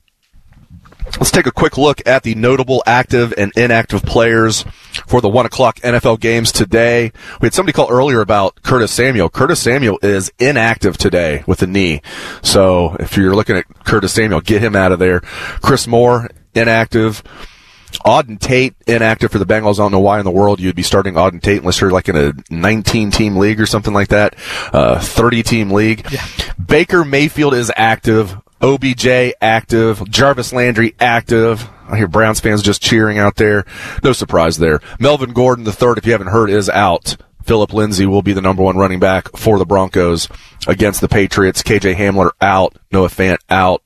Let's take a quick look at the notable active and inactive players for the one o'clock N F L games today. We had somebody call earlier about Curtis Samuel. Curtis Samuel is inactive today with a knee. So if you're looking at Curtis Samuel, get him out of there. Chris Moore, inactive. Auden Tate, inactive for the Bengals. I don't know why in the world you'd be starting Auden Tate unless you're like in a nineteen-team league or something like that, uh, thirty-team league. Yeah. Baker Mayfield is active. O B J active. Jarvis Landry active. I hear Browns fans just cheering out there. No surprise there. Melvin Gordon, the third, if you haven't heard, is out. Phillip Lindsay will be the number one running back for the Broncos against the Patriots. K J Hamler out. Noah Fant out.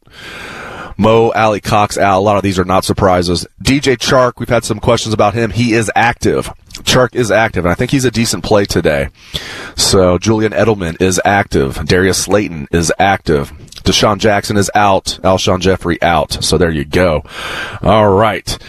Mo Alley Cox out. A lot of these are not surprises. D J Chark, we've had some questions about him. He is active. Chark is active, and I think he's a decent play today. So Julian Edelman is active. Darius Slayton is active. Deshaun Jackson is out. Alshon Jeffrey out. So there you go. All right.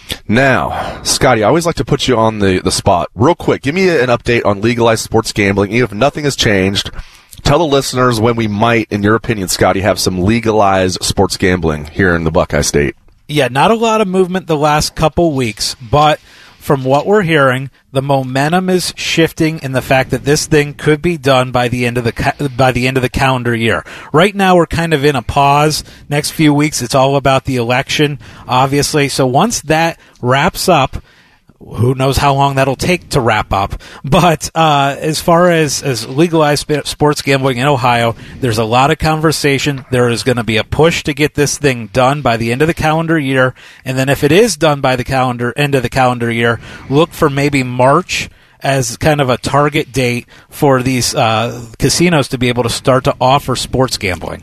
Now, Scotty, I always like to put you on the, the spot. Real quick, give me an update on legalized sports gambling. Even if nothing has changed, tell the listeners when we might, in your opinion, Scotty, have some legalized sports gambling here in the Buckeye State. Yeah, not a lot of movement the last couple weeks, but from what we're hearing, the momentum is shifting in the fact that this thing could be done by the end of the ca- by the end of the calendar year. Right now, we're kind of in a pause. Next few weeks, it's all about the election, obviously. So once that wraps up, who knows how long that'll take to wrap up. But uh, as far as, as legalized sports gambling in Ohio, there's a lot of conversation. There is going to be a push to get this thing done by the end of the calendar year. And then if it is done by the calendar end of the calendar year, look for maybe March as kind of a target date for these uh, casinos to be able to start to offer sports gambling.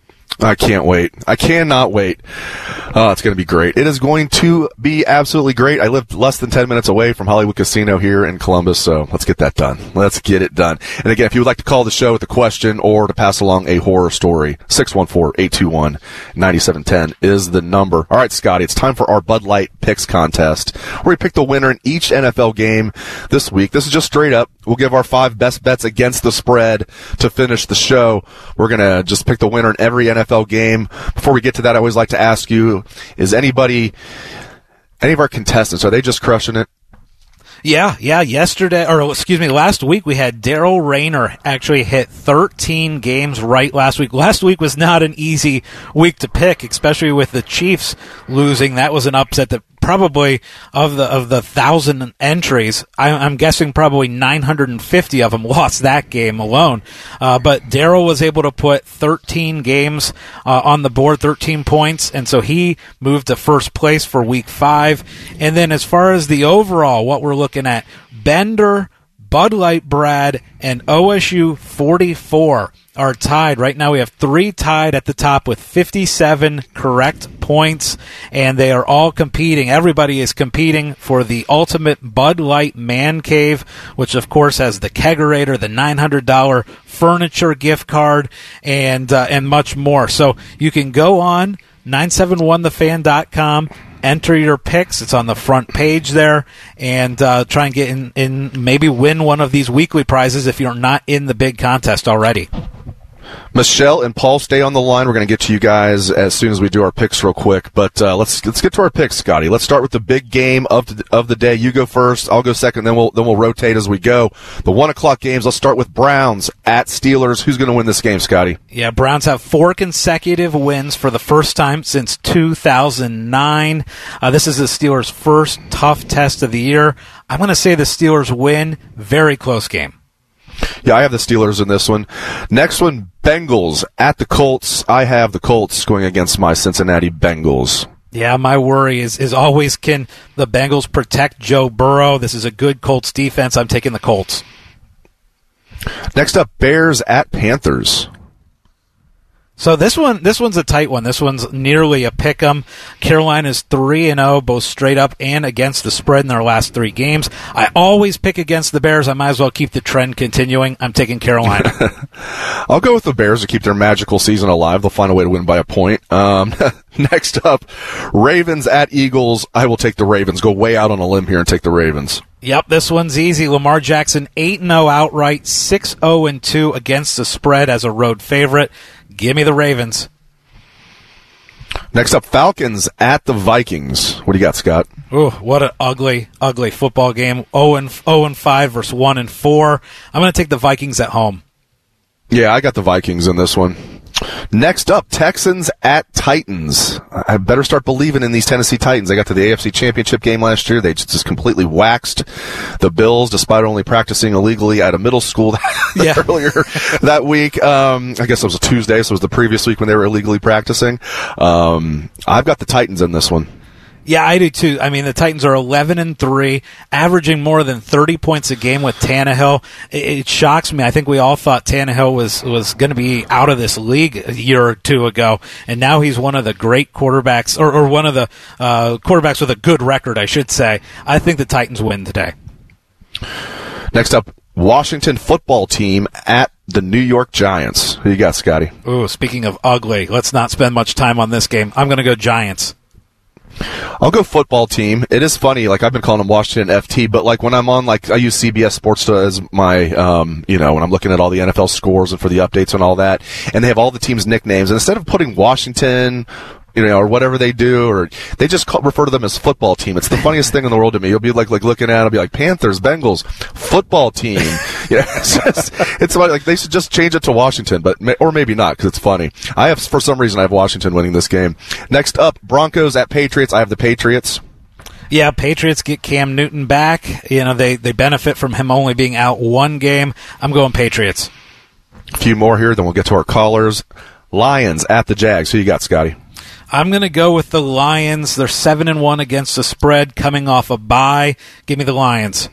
I can't wait. I cannot wait. Oh, it's going to be great. It is going to be absolutely great. I live less than ten minutes away from Hollywood Casino here in Columbus, so let's get that done. Let's get it done. And again, if you would like to call the show with a question or to pass along a horror story, six one four, eight two one, nine seven one zero is the number. All right, Scotty, it's time for our Bud Light Picks contest, where we pick the winner in each N F L game this week. This is just straight up. We'll give our five best bets against the spread to finish the show. We're going to just pick the winner in every N F L game. Before we get to that, I always like to ask you, is anybody, any of our contestants, are they just crushing it? Yeah, yeah. Yesterday, or excuse me, last week we had Daryl Rayner actually hit thirteen games right last week. Last week was not an easy week to pick, especially with the Chiefs losing. That was an upset that probably of the of the thousand entries, I, I'm guessing probably nine hundred fifty of them lost that game alone. Uh, but Daryl was able to put thirteen games uh, on the board, thirteen points, and so he moved to first place for week five. And then as far as the overall, what we're looking at, Bender, Bud Light, Brad, and O S U forty-four are tied. Right now we have three tied at the top with fifty-seven correct points, and they are all competing. Everybody is competing for the ultimate Bud Light Man Cave, which of course has the kegerator, the nine hundred dollars furniture gift card, and uh, and much more. So you can go on nine seven one the fan dot com, enter your picks. It's on the front page there, and uh, try and get in, in, maybe win one of these weekly prizes if you're not in the big contest already. Michelle and Paul, stay on the line. We're going to get to you guys as soon as we do our picks real quick. But uh, let's let's get to our picks, Scotty. Let's start with the big game of the, of the day. You go first. I'll go second. Then we'll then we'll rotate as we go. The one o'clock games. Let's start with Browns at Steelers. Who's going to win this game, Scotty? Yeah, Browns have four consecutive wins for the first time since two thousand nine. Uh, this is the Steelers' first tough test of the year. I'm going to say the Steelers win. Very close game. Yeah, I have the Steelers in this one. Next one, Bengals at the Colts. I have the Colts going against my Cincinnati Bengals. Yeah, my worry is, is always, can the Bengals protect Joe Burrow? This is a good Colts defense. I'm taking the Colts. Next up, Bears at Panthers. So this one, this one's a tight one. This one's nearly a pick'em. Carolina's three and zero, both straight up and against the spread in their last three games. I always pick against the Bears. I might as well keep the trend continuing. I'm taking Carolina. I'll go with the Bears to keep their magical season alive. They'll find a way to win by a point. Um, next up, Ravens at Eagles. I will take the Ravens. Go way out on a limb here and take the Ravens. Yep, this one's easy. Lamar Jackson eight and zero outright, six zero and two against the spread as a road favorite. Give me the Ravens. Next up, Falcons at the Vikings. What do you got, Scott? Ooh, what an ugly, ugly football game. oh and five versus one and four. I'm going to take the Vikings at home. Yeah, I got the Vikings in this one. Next up, Texans at Titans. I better start believing in these Tennessee Titans. They got to the A F C Championship game last year. They just completely waxed the Bills, despite only practicing illegally at a middle school yeah. earlier that week. Um, I guess it was a Tuesday, so it was the previous week when they were illegally practicing. Um, I've got the Titans in this one. Yeah, I do too. I mean, the Titans are eleven and three, averaging more than thirty points a game with Tannehill. It, it shocks me. I think we all thought Tannehill was, was going to be out of this league a year or two ago, and now he's one of the great quarterbacks, or, or one of the uh, quarterbacks with a good record, I should say. I think the Titans win today. Next up, Washington football team at the New York Giants. Who you got, Scotty? Ooh, speaking of ugly, let's not spend much time on this game. I'm going to go Giants. I'll go football team. It is funny, like I've been calling them Washington F T, but like when I'm on, like I use C B S Sports as my, um, you know, when I'm looking at all the N F L scores and for the updates and all that, and they have all the teams' nicknames, and instead of putting Washington, you know, or whatever they do, or they just call, refer to them as football team. It's the funniest thing in the world to me. You'll be like, like looking at it, it'll be like Panthers, Bengals, football team. Yeah, it's just, it's like they should just change it to Washington, but or maybe not because it's funny. I have, for some reason, I have Washington winning this game. Next up, Broncos at Patriots. I have the Patriots. Yeah, Patriots get Cam Newton back. You know, they they benefit from him only being out one game. I'm going Patriots. A few more here, then we'll get to our callers. Lions at the Jags. Who you got, Scotty? I'm going to go with the Lions. They're seven and one against the spread, coming off a bye. Give me the Lions.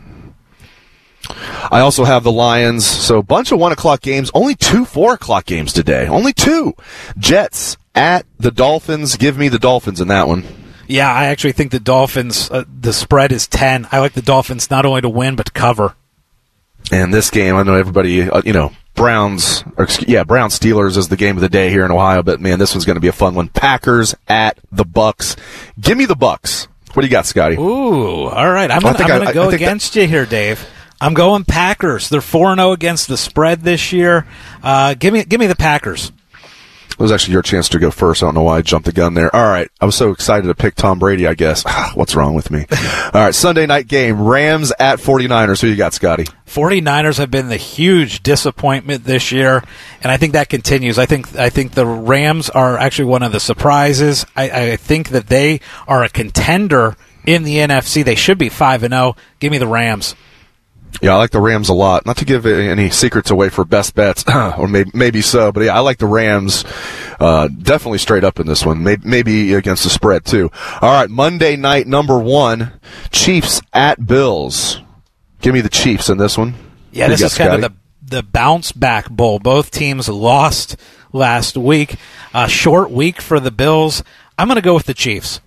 I also have the Lions. So a bunch of one o'clock games. Only two four o'clock games today. Only two. Jets at the Dolphins. Give me the Dolphins in that one. Yeah, I actually think the Dolphins. Uh, the spread is ten. I like the Dolphins not only to win but to cover. And this game, I know everybody. Uh, you know. Browns, or excuse, yeah, Browns Steelers is the game of the day here in Ohio, but man, this one's going to be a fun one. Packers at the Bucks. Give me the Bucks. What do you got, Scotty? Ooh, all right. I'm going to go against that, you here, Dave. I'm going Packers. They're four and oh against the spread this year. Uh, give me, give me the Packers. It was actually your chance to go first. I don't know why I jumped the gun there. All right. I was so excited to pick Tom Brady, I guess. What's wrong with me? All right. Sunday night game. Rams at 49ers. Who you got, Scotty? 49ers have been the huge disappointment this year, and I think that continues. I think I think the Rams are actually one of the surprises. I, I think that they are a contender in the N F C. They should be five and oh. Give me the Rams. Yeah, I like the Rams a lot. Not to give any secrets away for best bets, or maybe, maybe so, but yeah, I like the Rams uh, definitely straight up in this one. Maybe, maybe against the spread, too. All right, Monday night, number one, Chiefs at Bills. Give me the Chiefs in this one. Yeah, this is kind of the, the bounce-back bowl. Both teams lost last week. A short week for the Bills. I'm going to go with the Chiefs.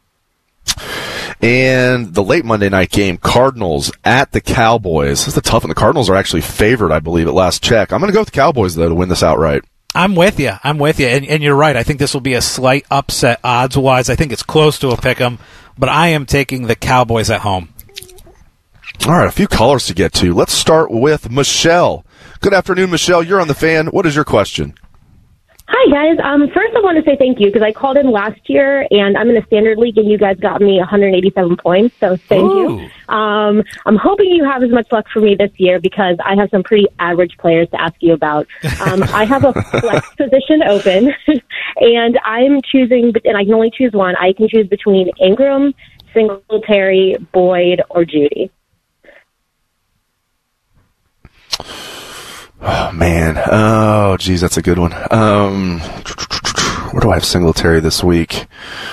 And the late Monday night game, Cardinals at the Cowboys. This is the tough one. The Cardinals are actually favored, I believe, at last check. I'm going to go with the Cowboys, though, to win this outright. I'm with you. I'm with you. And, and you're right. I think this will be a slight upset odds-wise. I think it's close to a pick-em, but I am taking the Cowboys at home. All right, a few callers to get to. Let's start with Michelle. Good afternoon, Michelle. You're on the Fan. What is your question? Hi, guys. Um, first, I want to say thank you because I called in last year, and I'm in a standard league, and you guys got me one hundred eighty-seven points, so thank Ooh. you. Um, I'm hoping you have as much luck for me this year because I have some pretty average players to ask you about. Um, I have a flex position open, and I'm choosing, and I can only choose one. I can choose between Ingram, Singletary, Boyd, or Judy. Oh, man. Oh, geez, that's a good one. Um, where do I have Singletary this week?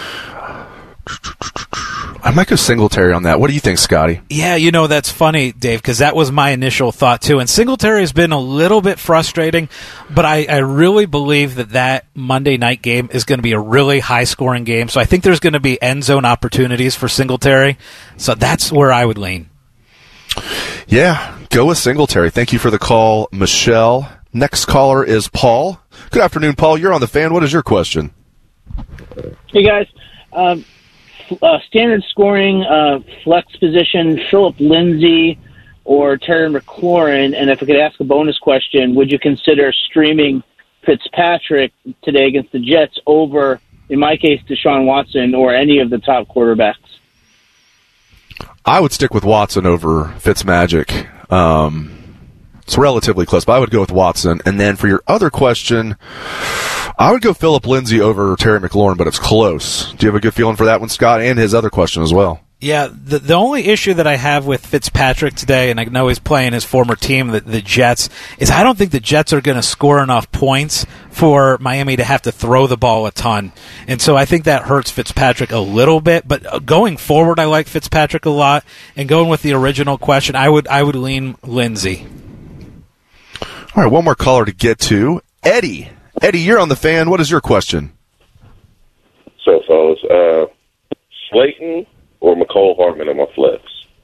I might go Singletary on that. What do you think, Scotty? Yeah, you know, that's funny, Dave, because that was my initial thought, too. And Singletary has been a little bit frustrating, but I, I really believe that that Monday night game is going to be a really high-scoring game. So I think there's going to be end zone opportunities for Singletary. So that's where I would lean. Yeah, go with Singletary. Thank you for the call, Michelle. Next caller is Paul. Good afternoon, Paul. You're on the Fan. What is your question? Hey, guys. Um, uh, standard scoring, uh, flex position, Philip Lindsay or Terry McLaurin. And if I could ask a bonus question, would you consider streaming Fitzpatrick today against the Jets over, in my case, Deshaun Watson or any of the top quarterbacks? I would stick with Watson over Fitzmagic. Um, it's relatively close, but I would go with Watson. And then for your other question, I would go Philip Lindsay over Terry McLaurin, but it's close. Do you have a good feeling for that one, Scott, and his other question as well? Yeah, the the only issue that I have with Fitzpatrick today, and I know he's playing his former team, the, the Jets, is I don't think the Jets are going to score enough points for Miami to have to throw the ball a ton. And so I think that hurts Fitzpatrick a little bit. But going forward, I like Fitzpatrick a lot. And going with the original question, I would I would lean Lindsay. All right, one more caller to get to. Eddie. Eddie, you're on the Fan. What is your question? So, fellas, uh, Slayton or McCole Hardman on my flex?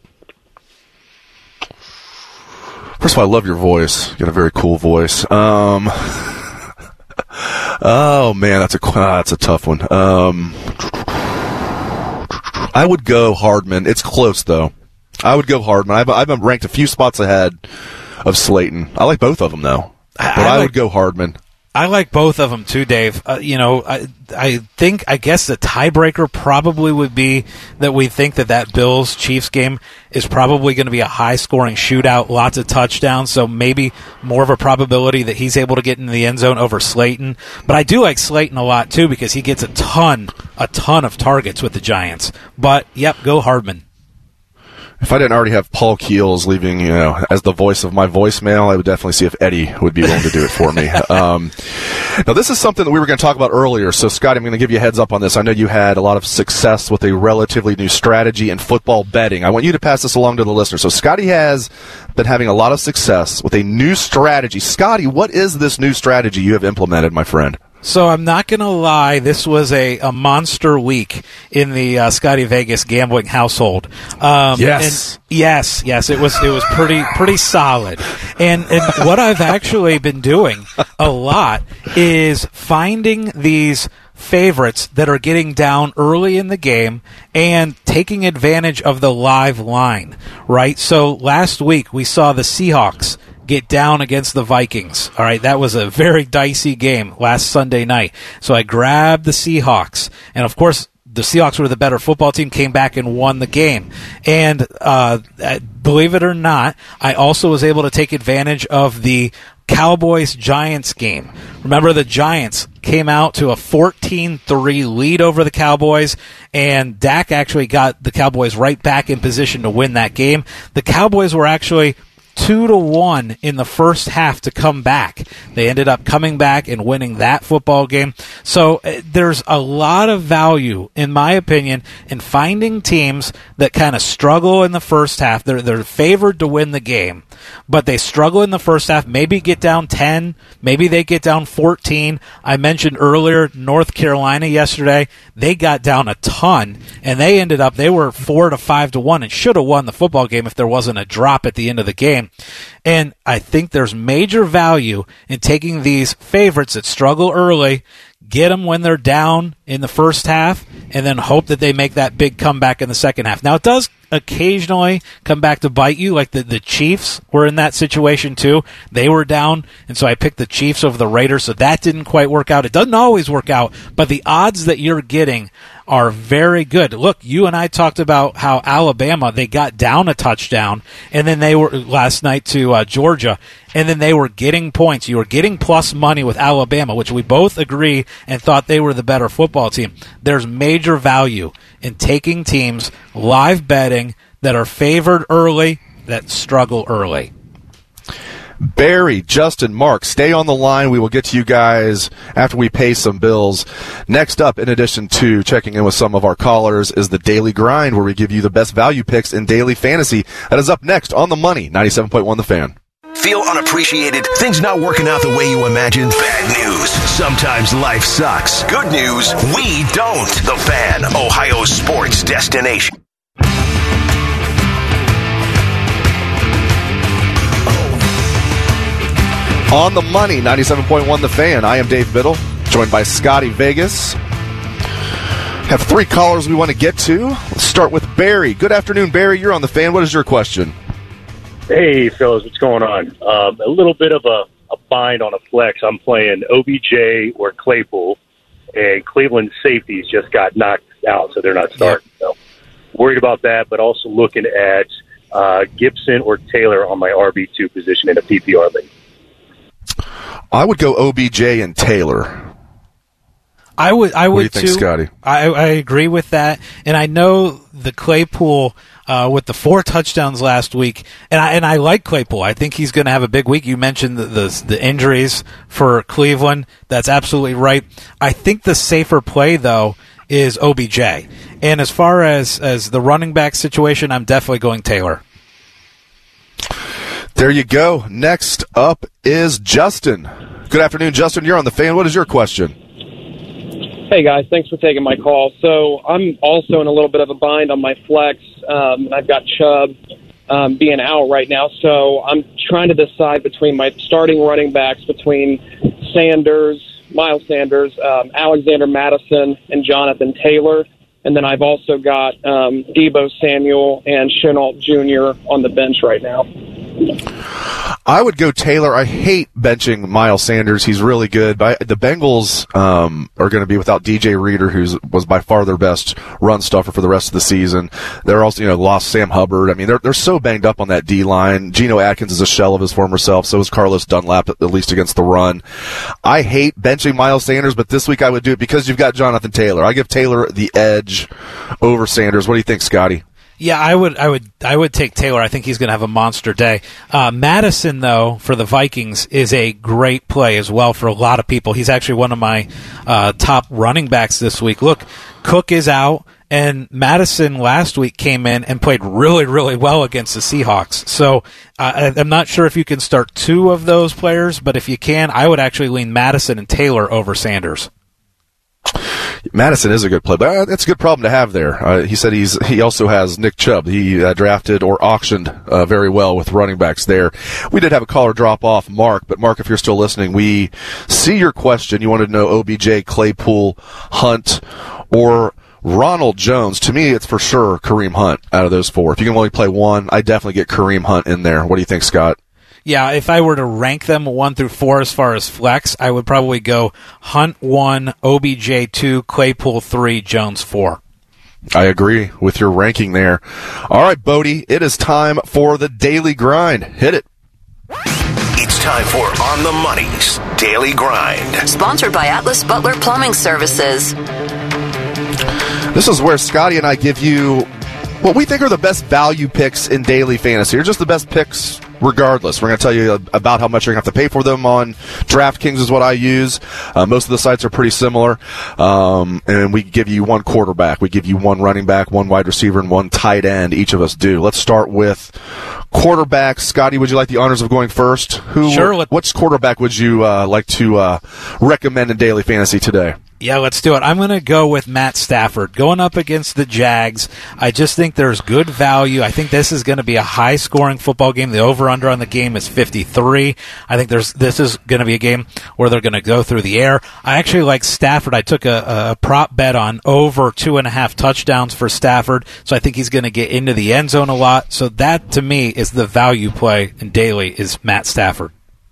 First of all, I love your voice. You got a very cool voice. Um, oh man, that's a uh, that's a tough one. Um, I would go Hardman. It's close though. I would go Hardman. I've I've been ranked a few spots ahead of Slayton. I like both of them though, but I, I, I like, would go Hardman. I like both of them too, Dave. Uh, you know, I I think I guess the tiebreaker probably would be that we think that that Bills-Chiefs game is probably going to be a high-scoring shootout, lots of touchdowns, so maybe more of a probability that he's able to get into the end zone over Slayton. But I do like Slayton a lot too because he gets a ton, a ton of targets with the Giants. But yep, go Hardman. If I didn't already have Paul Keels leaving, you know, as the voice of my voicemail, I would definitely see if Eddie would be willing to do it for me. Um, now, this is something that we were going to talk about earlier. So, Scott, I'm going to give you a heads up on this. I know you had a lot of success with a relatively new strategy in football betting. I want you to pass this along to the listeners. So, Scotty has been having a lot of success with a new strategy. Scotty, what is this new strategy you have implemented, my friend? So I'm not going to lie, this was a, a monster week in the uh, Scotty Vegas gambling household. Um, yes. And yes, yes, it was it was pretty pretty solid. And and what I've actually been doing a lot is finding these favorites that are getting down early in the game and taking advantage of the live line, right? So last week we saw the Seahawks get down against the Vikings. All right, that was a very dicey game last Sunday night. So I grabbed the Seahawks, and of course, the Seahawks were the better football team, came back and won the game. And uh, believe it or not, I also was able to take advantage of the Cowboys-Giants game. Remember, the Giants came out to a fourteen three lead over the Cowboys, and Dak actually got the Cowboys right back in position to win that game. The Cowboys were actually two to one in the first half to come back. They ended up coming back and winning that football game. So uh, there's a lot of value, in my opinion, in finding teams that kind of struggle in the first half. They're they're favored to win the game, but they struggle in the first half, maybe get down ten, maybe they get down fourteen. I mentioned earlier North Carolina yesterday. They got down a ton, and they ended up, they were four to five to one and should have won the football game if there wasn't a drop at the end of the game. And I think there's major value in taking these favorites that struggle early, get them when they're down in the first half, and then hope that they make that big comeback in the second half. Now, it does occasionally come back to bite you, like the, the Chiefs were in that situation too. They were down, and so I picked the Chiefs over the Raiders, so that didn't quite work out. It doesn't always work out, but the odds that you're getting are very good. Look, you and I talked about how Alabama, they got down a touchdown, and then they were last night to uh, Georgia, and then they were getting points. You were getting plus money with Alabama, which we both agree and thought they were the better football team. There's major value in taking teams, live betting, that are favored early, that struggle early. Barry, Justin, Mark, stay on the line. We will get to you guys after we pay some bills. Next up, in addition to checking in with some of our callers, is the Daily Grind, where we give you the best value picks in daily fantasy. That is up next on The Money, ninety-seven point one The Fan. Feel unappreciated? Things not working out the way you imagined? Bad news. Sometimes life sucks. Good news, we don't. The Fan, Ohio sports destination. On The Money, ninety-seven point one The Fan. I am Dave Biddle, joined by Scotty Vegas. Have three callers we want to get to. Let's start with Barry. Good afternoon, Barry. You're on The Fan. What is your question? Hey, fellas, what's going on? Um, a little bit of a, a bind on a flex. I'm playing O B J or Claypool, and Cleveland safeties just got knocked out, so they're not starting. So worried about that, but also looking at uh, Gibson or Taylor on my R B two position in a P P R league. I would go O B J and Taylor. I would. I would what do you too. think, Scotty? I, I agree with that, and I know the Claypool uh, with the four touchdowns last week, and I and I like Claypool. I think he's going to have a big week. You mentioned the, the the injuries for Cleveland. That's absolutely right. I think the safer play though is O B J, and as far as as the running back situation, I'm definitely going Taylor. There you go. Next up is Justin. Good afternoon, Justin. You're on The Fan. What is your question? Hey, guys. Thanks for taking my call. So I'm also in a little bit of a bind on my flex. Um, I've got Chubb um, being out right now, so I'm trying to decide between my starting running backs between Sanders, Miles Sanders, um, Alexander Madison, and Jonathan Taylor. And then I've also got um, Deebo Samuel and Shenault Junior on the bench right now. I would go Taylor. I hate benching Miles Sanders. He's really good. But the Bengals um, are going to be without D J Reader, who was by far their best run stuffer for the rest of the season. They're also, you know, lost Sam Hubbard. I mean, they're they're so banged up on that D line. Geno Atkins is a shell of his former self. So is Carlos Dunlap, at least against the run. I hate benching Miles Sanders, but this week I would do it because you've got Jonathan Taylor. I give Taylor the edge over Sanders. What do you think, Scotty? Yeah, I would, I would, I would take Taylor. I think he's going to have a monster day. Uh, Madison, though, for the Vikings, is a great play as well for a lot of people. He's actually one of my uh, top running backs this week. Look, Cook is out, and Madison last week came in and played really, really well against the Seahawks. So uh, I'm not sure if you can start two of those players, but if you can, I would actually lean Madison and Taylor over Sanders. Madison is a good play, but that's a good problem to have there. Uh, he said he's he also has Nick Chubb. He uh, drafted or auctioned uh, very well with running backs there. We did have a caller drop off, Mark, but Mark, if you're still listening, we see your question. You wanted to know O B J, Claypool, Hunt, or Ronald Jones. To me, it's for sure Kareem Hunt out of those four. If you can only play one, I definitely get Kareem Hunt in there. What do you think, Scott? Yeah, if I were to rank them one through four as far as flex, I would probably go Hunt one, O B J two, Claypool three, Jones four. I agree with your ranking there. All right, Bodie, it is time for the Daily Grind. Hit it. It's time for On the Money's Daily Grind. Sponsored by Atlas Butler Plumbing Services. This is where Scotty and I give you what we think are the best value picks in daily fantasy, or just the best picks regardless. We're going to tell you about how much you're going to have to pay for them on DraftKings is what I use. Uh, most of the sites are pretty similar. Um, and we give you one quarterback. We give you one running back, one wide receiver, and one tight end. Each of us do. Let's start with quarterback. Scotty, would you like the honors of going first? Who? Sure. Let- Which quarterback would you uh, like to uh, recommend in Daily Fantasy today? Yeah, let's do it. I'm going to go with Matt Stafford. Going up against the Jags, I just think there's good value. I think this is going to be a high-scoring football game. The over-under on the game is fifty-three. I think there's this is going to be a game where they're going to go through the air. I actually like Stafford. I took a, a prop bet on over two and a half touchdowns for Stafford, so I think he's going to get into the end zone a lot. So that, to me, is the value play in Daily is Matt Stafford.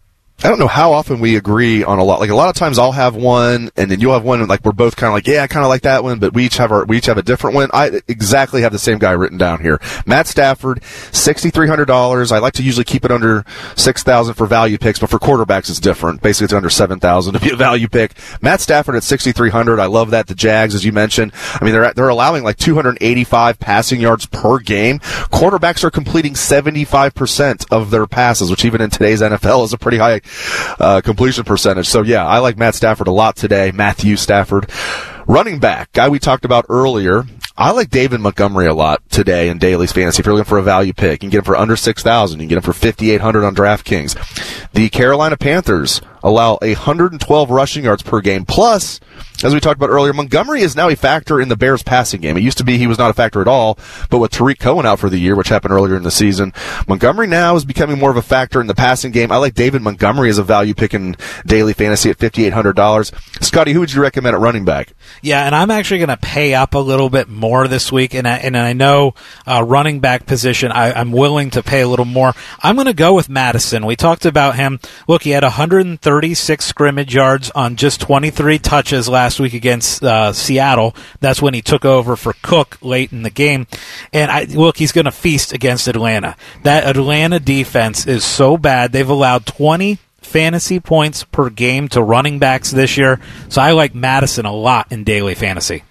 I don't know how often we agree on a lot. Like a lot of times I'll have one and then you'll have one and like we're both kind of like, yeah, I kind of like that one, but we each have our, we each have a different one. I exactly have the same guy written down here. Matt Stafford, six thousand three hundred dollars. I like to usually keep it under six thousand for value picks, but for quarterbacks it's different. Basically it's under seven thousand to be a value pick. Matt Stafford at six thousand three hundred. I love that. The Jags, as you mentioned, I mean, they're, they're allowing like two hundred eighty-five passing yards per game. Quarterbacks are completing seventy-five percent of their passes, which even in today's N F L is a pretty high Uh, completion percentage. So, yeah, I like Matt Stafford a lot today. Matthew Stafford. Running back, guy we talked about earlier. I like David Montgomery a lot today in Daily's Fantasy. If you're looking for a value pick, you can get him for under six thousand. You can get him for fifty-eight hundred on DraftKings. The Carolina Panthers allow one hundred twelve rushing yards per game. Plus, as we talked about earlier, Montgomery is now a factor in the Bears' passing game. It used to be he was not a factor at all, but with Tariq Cohen out for the year, which happened earlier in the season, Montgomery now is becoming more of a factor in the passing game. I like David Montgomery as a value pick in Daily Fantasy at fifty-eight hundred dollars. Scotty, who would you recommend at running back? Yeah, and I'm actually going to pay up a little bit more this week, and I, and I know uh, running back position, I, I'm willing to pay a little more. I'm going to go with Madison. We talked about him. Look, he had one hundred thirty-six scrimmage yards on just twenty-three touches last week against uh, Seattle. That's when he took over for Cook late in the game. And I look, he's going to feast against Atlanta. That Atlanta defense is so bad. They've allowed twenty fantasy points per game to running backs this year. So I like Madison a lot in Daily Fantasy.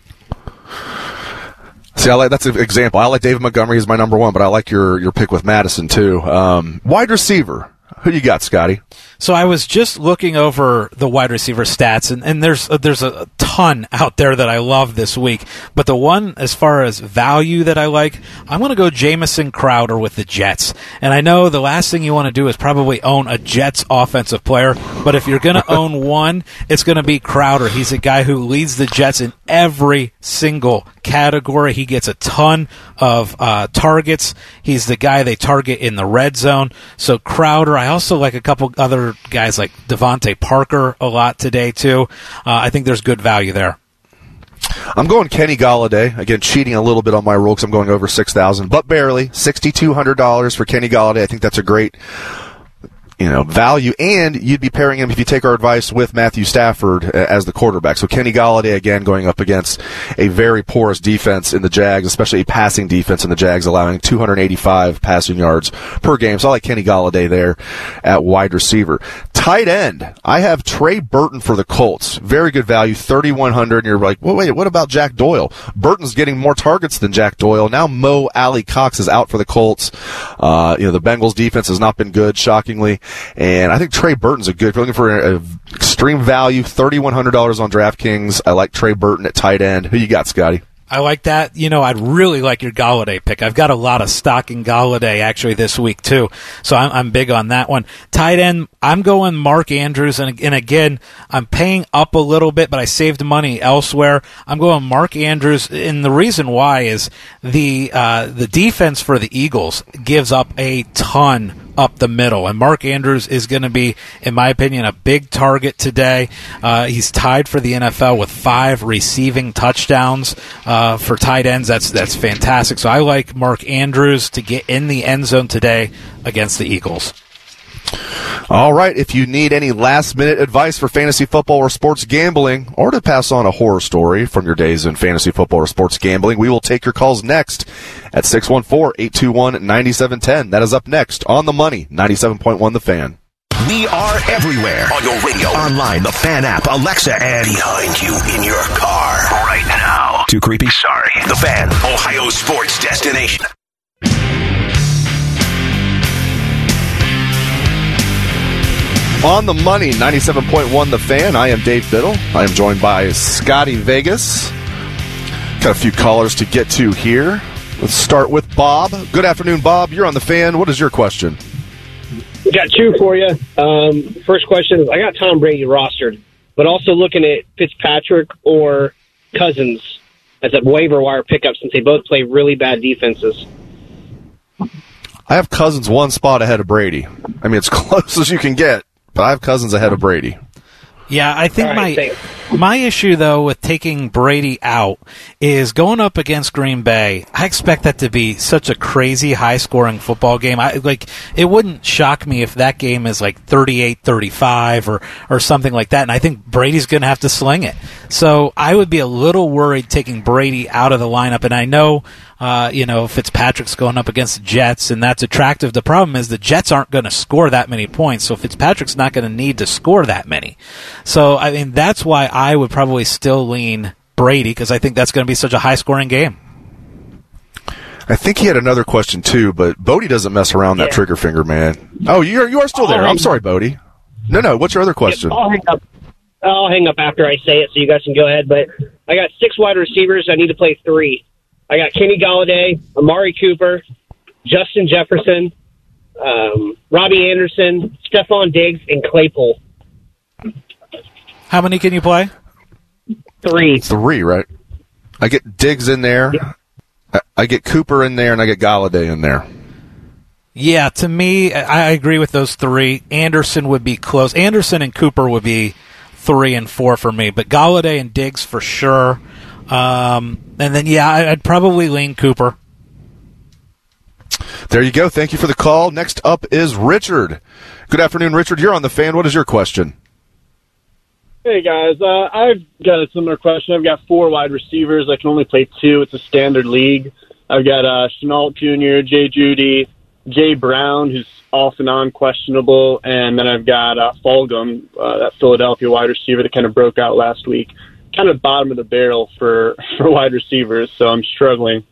See, I like that's an example. I like David Montgomery as my number one, but I like your your pick with Madison too. Um, wide receiver. Who you got, Scotty? So I was just looking over the wide receiver stats, and, and there's uh, there's a ton out there that I love this week. But the one, as far as value that I like, I'm going to go Jamison Crowder with the Jets. And I know the last thing you want to do is probably own a Jets offensive player, but if you're going to own one, it's going to be Crowder. He's a guy who leads the Jets in every single category. He gets a ton of uh, targets. He's the guy they target in the red zone. So Crowder, I also like a couple other guys like Devontae Parker a lot today too. Uh, I think there's good value there. I'm going Kenny Golladay. Again, cheating a little bit on my rule because I'm going over six thousand, but barely. six thousand two hundred dollars for Kenny Golladay. I think that's a great, you know, value, and you'd be pairing him, if you take our advice, with Matthew Stafford as the quarterback. So Kenny Golladay, again, going up against a very porous defense in the Jags, especially a passing defense in the Jags, allowing two hundred eighty-five passing yards per game. So I like Kenny Golladay there at wide receiver. Tight end, I have Trey Burton for the Colts. Very good value, thirty-one hundred, and you're like, well, wait, what about Jack Doyle? Burton's getting more targets than Jack Doyle. Now Mo Alley Cox is out for the Colts. Uh, you know, the Bengals defense has not been good, shockingly. And I think Trey Burton's a good, if you're looking for an extreme value, thirty-one hundred dollars on DraftKings. I like Trey Burton at tight end. Who you got, Scotty? I like that. You know, I'd really like your Golladay pick. I've got a lot of stock in Golladay actually this week too, so I'm, I'm big on that one. Tight end, I'm going Mark Andrews, and, and again, I'm paying up a little bit, but I saved money elsewhere. I'm going Mark Andrews, and the reason why is the uh, the defense for the Eagles gives up a ton up the middle, and Mark Andrews is going to be, in my opinion, a big target today. Uh, he's tied for the N F L with five receiving touchdowns uh, for tight ends. That's that's fantastic. So I like Mark Andrews to get in the end zone today against the Eagles. All right, if you need any last-minute advice for fantasy football or sports gambling, or to pass on a horror story from your days in fantasy football or sports gambling, we will take your calls next at six one four, eight two one, nine seven one zero. That is up next on The Money, ninety-seven point one The Fan. We are everywhere. On your radio, online, the Fan app, Alexa, and behind you in your car right now. Too creepy? Sorry. The Fan, Ohio sports destination. On the money, ninety-seven point one The Fan. I am Dave Biddle. I am joined by Scotty Vegas. Got a few callers to get to here. Let's start with Bob. Good afternoon, Bob. You're on The Fan. What is your question? We got two for you. Um, first question is, I got Tom Brady rostered, but also looking at Fitzpatrick or Cousins as a waiver wire pickup since they both play really bad defenses. I have Cousins one spot ahead of Brady. I mean, it's close as you can get, but I have Cousins ahead of Brady. Yeah, I think All right, my thanks. my issue, though, with taking Brady out is going up against Green Bay. I expect that to be such a crazy, high-scoring football game. I like it wouldn't shock me if that game is like thirty-eight thirty-five or, or something like that, and I think Brady's going to have to sling it. So I would be a little worried taking Brady out of the lineup, and I know Uh, you know, Fitzpatrick's going up against the Jets, and that's attractive. The problem is the Jets aren't going to score that many points, so Fitzpatrick's not going to need to score that many. So, I mean, that's why I would probably still lean Brady, because I think that's going to be such a high-scoring game. I think he had another question, too, but Bodie doesn't mess around that Yeah. trigger finger, man. Oh, you're, you are still there. I'm sorry, Bodie. No, no, what's your other question? I'll hang up. I'll hang up after I say it so you guys can go ahead. But I got six wide receivers. I need to play three. I got Kenny Galladay, Amari Cooper, Justin Jefferson, um, Robbie Anderson, Stephon Diggs, and Claypool. How many can you play? Three. Three, right? I get Diggs in there. Yeah. I, I get Cooper in there, and I get Galladay in there. Yeah, to me, I I agree with those three. Anderson would be close. Anderson and Cooper would be three and four for me, but Galladay and Diggs for sure. Um, and then, yeah, I'd probably lean Cooper. There you go. Thank you for the call. Next up is Richard. Good afternoon, Richard. You're on The Fan. What is your question? Hey, guys. Uh, I've got a similar question. I've got four wide receivers. I can only play two. It's a standard league. I've got uh, Chenault Junior, Jay Judy, Jay Brown, who's off and on questionable, and then I've got uh, Fulgham, uh, that Philadelphia wide receiver that kind of broke out last week. Kind of bottom of the barrel for, for wide receivers, so I'm struggling.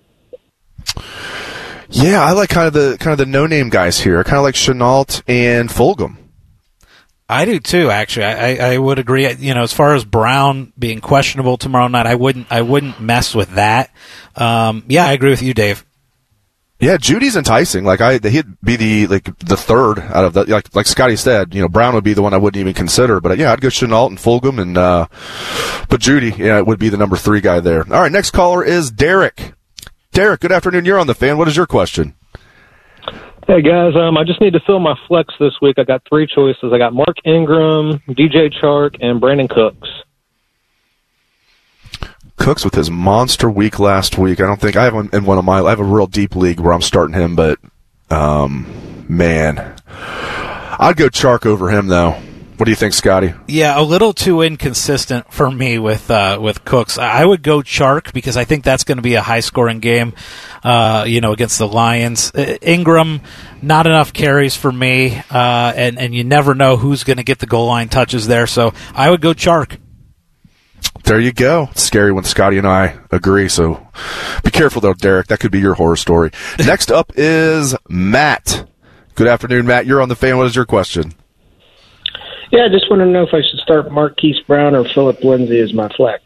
Yeah, I like kind of the kind of the no-name guys here. I kind of like Chenault and Fulgham. I do too, actually. I, I, I would agree. You know, as far as Brown being questionable tomorrow night, I wouldn't I wouldn't mess with that. Um, yeah, I agree with you, Dave. Yeah, Judy's enticing. Like I, he'd be the like the third out of the like like Scotty said. You know, Brown would be the one I wouldn't even consider. But yeah, I'd go Chenault and Fulgham, and uh, but Judy, yeah, would be the number three guy there. All right, next caller is Derek. Derek, good afternoon. You're on The Fan. What is your question? Hey guys, um, I just need to fill my flex this week. I got three choices. I got Mark Ingram, D J Chark, and Brandon Cooks. Cooks with his monster week last week. I don't think I have him in one of my. I have a real deep league where I'm starting him, but um, man, I'd go Chark over him though. What do you think, Scotty? Yeah, a little too inconsistent for me with uh, with Cooks. I would go Chark because I think that's going to be a high scoring game. Uh, you know, against the Lions. Uh, Ingram, not enough carries for me, uh, and and you never know who's going to get the goal line touches there. So I would go Chark. There you go. It's scary when Scotty and I agree, so be careful, though, Derek. That could be your horror story. Next up is Matt. Good afternoon, Matt. You're on The Fan. What is your question? Yeah, I just want to know if I should start Marquise Brown or Philip Lindsay as my flex.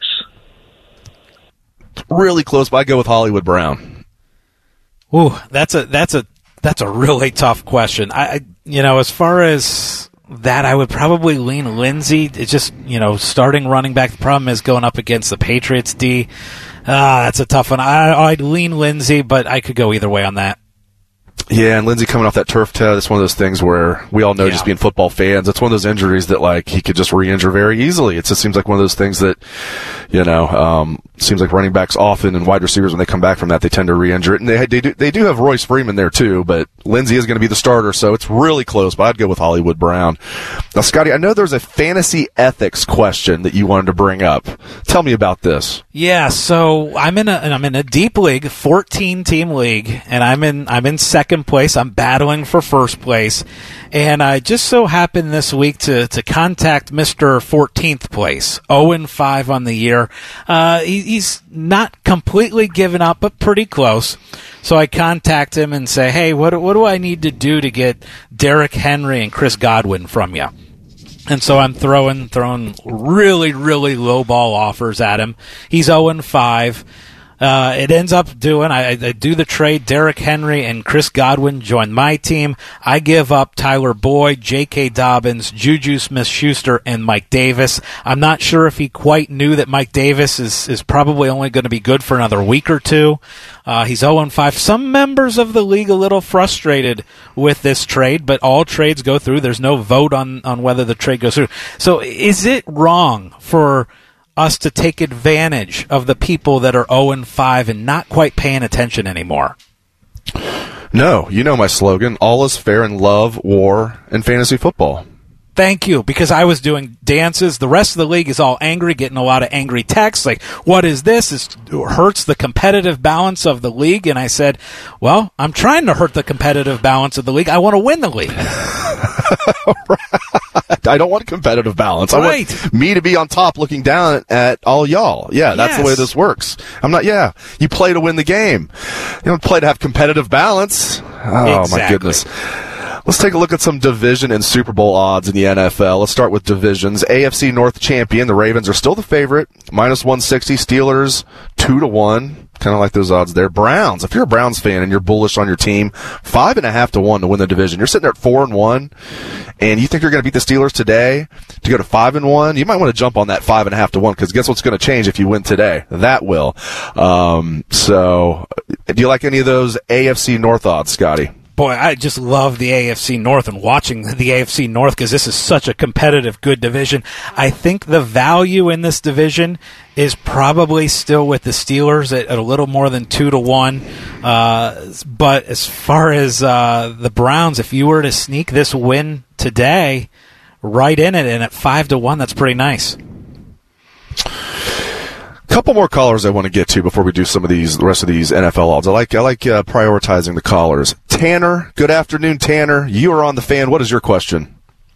Really close, but I go with Hollywood Brown. Ooh, that's a that's a that's a really tough question. I, I you know, as far as that, I would probably lean Lindsay. It's just, you know, starting running back. The problem is going up against the Patriots D. Ah, that's a tough one. I, I'd lean Lindsay, but I could go either way on that. Yeah, and Lindsey coming off that turf toe, that's one of those things where we all know, yeah. just being football fans, it's one of those injuries that, like, he could just re-injure very easily. It just seems like one of those things that, you know, um, seems like running backs often and wide receivers, when they come back from that, they tend to re-injure it. And they, they, do, they do have Royce Freeman there, too, but Lindsey is going to be the starter, so it's really close, but I'd go with Hollywood Brown. Now, Scotty, I know there's a fantasy ethics question that you wanted to bring up. Tell me about this. Yeah, so I'm in a I'm in a deep league, fourteen team league, and I'm in I'm in second second place. I'm battling for first place. And I just so happened this week to, to contact Mister fourteenth place, oh and five on the year. Uh, he, he's not completely given up, but pretty close. So I contact him and say, hey, what, what do I need to do to get Derrick Henry and Chris Godwin from you? And so I'm throwing throwing really, really low ball offers at him. He's oh and five. Uh, it ends up doing, I, I do the trade, Derrick Henry and Chris Godwin join my team. I give up Tyler Boyd, J K. Dobbins, Juju Smith-Schuster, and Mike Davis. I'm not sure if he quite knew that Mike Davis is, is probably only going to be good for another week or two. Uh, he's oh and five. Some members of the league a little frustrated with this trade, but all trades go through. There's no vote on, on whether the trade goes through. So is it wrong for us to take advantage of the people that are oh and five and not quite paying attention anymore? No, you know my slogan, all is fair in love, war, and fantasy football. Thank you, because I was doing dances. The rest of the league is all angry, getting a lot of angry texts, like, what is this? It hurts the competitive balance of the league. And I said, well, I'm trying to hurt the competitive balance of the league. I want to win the league. I don't want competitive balance. Right. I want me to be on top looking down at all y'all. Yeah, that's Yes. the way this works. I'm not, yeah, you play to win the game. You don't play to have competitive balance. Oh, Exactly. my goodness. Let's take a look at some division and Super Bowl odds in the N F L. Let's start with divisions. A F C North champion, the Ravens are still the favorite, minus one sixty. Steelers, two to one. Kind of like those odds there. Browns, if you're a Browns fan and you're bullish on your team, five and a half to one to win the division. You're sitting there at four and one, and you think you're going to beat the Steelers today to go to five and one. You might want to jump on that five and a half to one, because guess what's going to change if you win today? That will. Um, so, do you like any of those A F C North odds, Scotty? Boy, I just love the A F C North and watching the A F C North, because this is such a competitive, good division. I think the value in this division is probably still with the Steelers at, at a little more than two to one. Uh, but as far as uh, the Browns, if you were to sneak this win today, right in it, and at five to one, that's pretty nice. Couple more callers I want to get to before we do some of these, the rest of these N F L odds. I like, I like uh, prioritizing the callers. Tanner, good afternoon, Tanner. You are on the Fan. What is your question?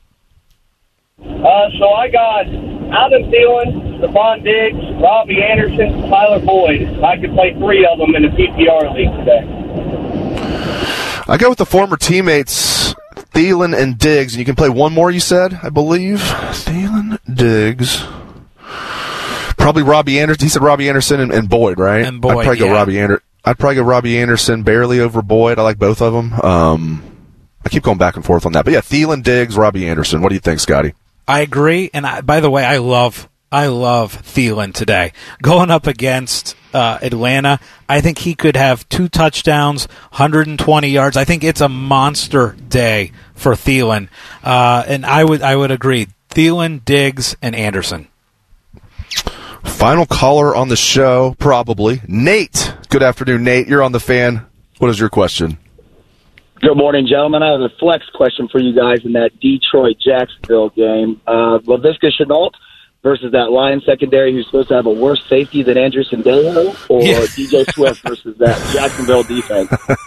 Uh, so I got Adam Thielen, Stephon Diggs, Robbie Anderson, Tyler Boyd. I could play three of them in a P P R league today. I go with the former teammates, Thielen and Diggs, and you can play one more, you said, I believe. Thielen, Diggs. Probably Robbie Anderson. He said Robbie Anderson and, and Boyd, right? And Boyd, I'd probably yeah. go Robbie Anderson. I'd probably go Robbie Anderson barely over Boyd. I like both of them. Um, I keep going back and forth on that. But yeah, Thielen, Diggs, Robbie Anderson. What do you think, Scotty? I agree, and I, by the way, I love I love Thielen today. Going up against uh, Atlanta, I think he could have two touchdowns, one hundred twenty yards. I think it's a monster day for Thielen, uh, and I would I would agree. Thielen, Diggs, and Anderson. Final caller on the show, probably. Nate. Good afternoon, Nate. You're on the Fan. What is your question? Good morning, gentlemen. I have a flex question for you guys in that Detroit-Jacksonville game. Uh, Laviska Shenault versus that Lions secondary who's supposed to have a worse safety than Andrew Sendejo, or Yeah. D J Swift versus that Jacksonville defense?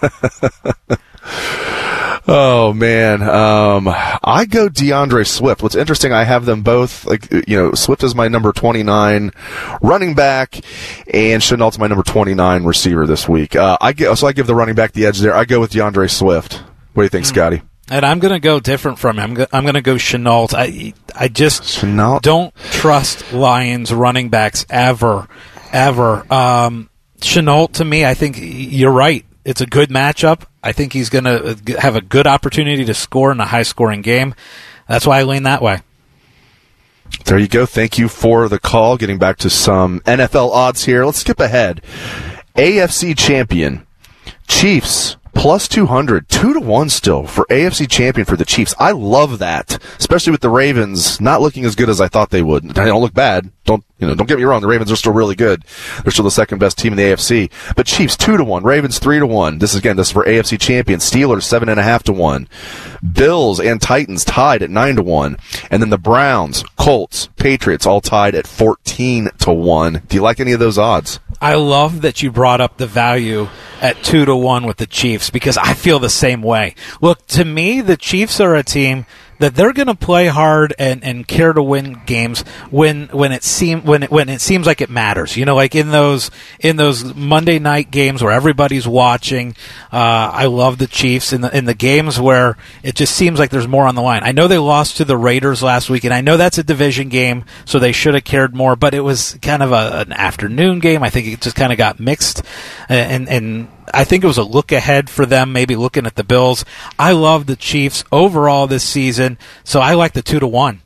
Oh, man. Um, I go DeAndre Swift. What's interesting, I have them both, like, you know, Swift is my number twenty-nine running back, and Chenault's my number twenty-nine receiver this week. Uh, I get, so I give the running back the edge there. I go with DeAndre Swift. What do you think, Scotty? And I'm going to go different from him. I'm, go- I'm going to go Shenault. I I just Shenault? don't trust Lions running backs ever, ever. Um, Shenault, to me, I think you're right. It's a good matchup. I think he's going to have a good opportunity to score in a high-scoring game. That's why I lean that way. There you go. Thank you for the call. Getting back to some N F L odds here. Let's skip ahead. A F C champion, Chiefs, plus two hundred, two to one still for A F C champion for the Chiefs. I love that, especially with the Ravens not looking as good as I thought they would. They don't look bad. Don't, you know, don't get me wrong. The Ravens are still really good. They're still the second best team in the A F C. But Chiefs, two to one. Ravens, three to one. This is, again, this is for A F C champion. Steelers, seven and a half to one. Bills and Titans tied at nine to one. And then the Browns, Colts, Patriots all tied at fourteen to one. Do you like any of those odds? I love that you brought up the value at two to one with the Chiefs because I feel the same way. Look, to me, the Chiefs are a team that they're going to play hard and, and care to win games when when it seem when it, when it seems like it matters. You know, like in those in those Monday night games where everybody's watching. Uh, I love the Chiefs in the in the games where it just seems like there's more on the line. I know they lost to the Raiders last week, and I know that's a division game, so they should have cared more. But it was kind of a, an afternoon game. I think it just kind of got mixed, and and. I think it was a look ahead for them, maybe looking at the Bills. I love the Chiefs overall this season, so I like the two to one.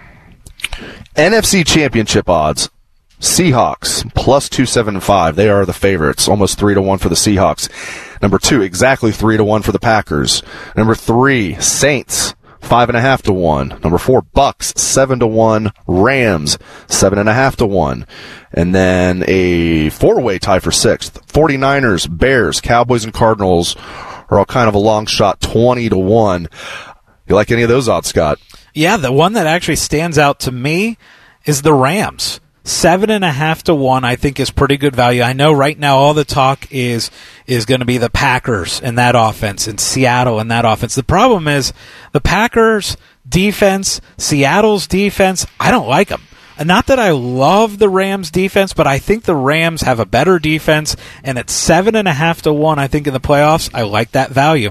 N F C Championship odds. Seahawks plus two seventy-five. They are the favorites, almost three to one for the Seahawks. Number two, exactly three to one for the Packers. Number three, Saints. Five and a half to one. Number four, Bucks, seven to one. Rams, seven and a half to one. And then a four-way tie for sixth. forty-niners, Bears, Cowboys, and Cardinals are all kind of a long shot, twenty to one. You like any of those odds, Scott? Yeah, the one that actually stands out to me is the Rams. Seven and a half to one, I think, is pretty good value. I know right now all the talk is is going to be the Packers and that offense, and Seattle and that offense. The problem is the Packers defense, Seattle's defense. I don't like them. Not that I love the Rams defense, but I think the Rams have a better defense. And at seven and a half to one, I think in the playoffs, I like that value.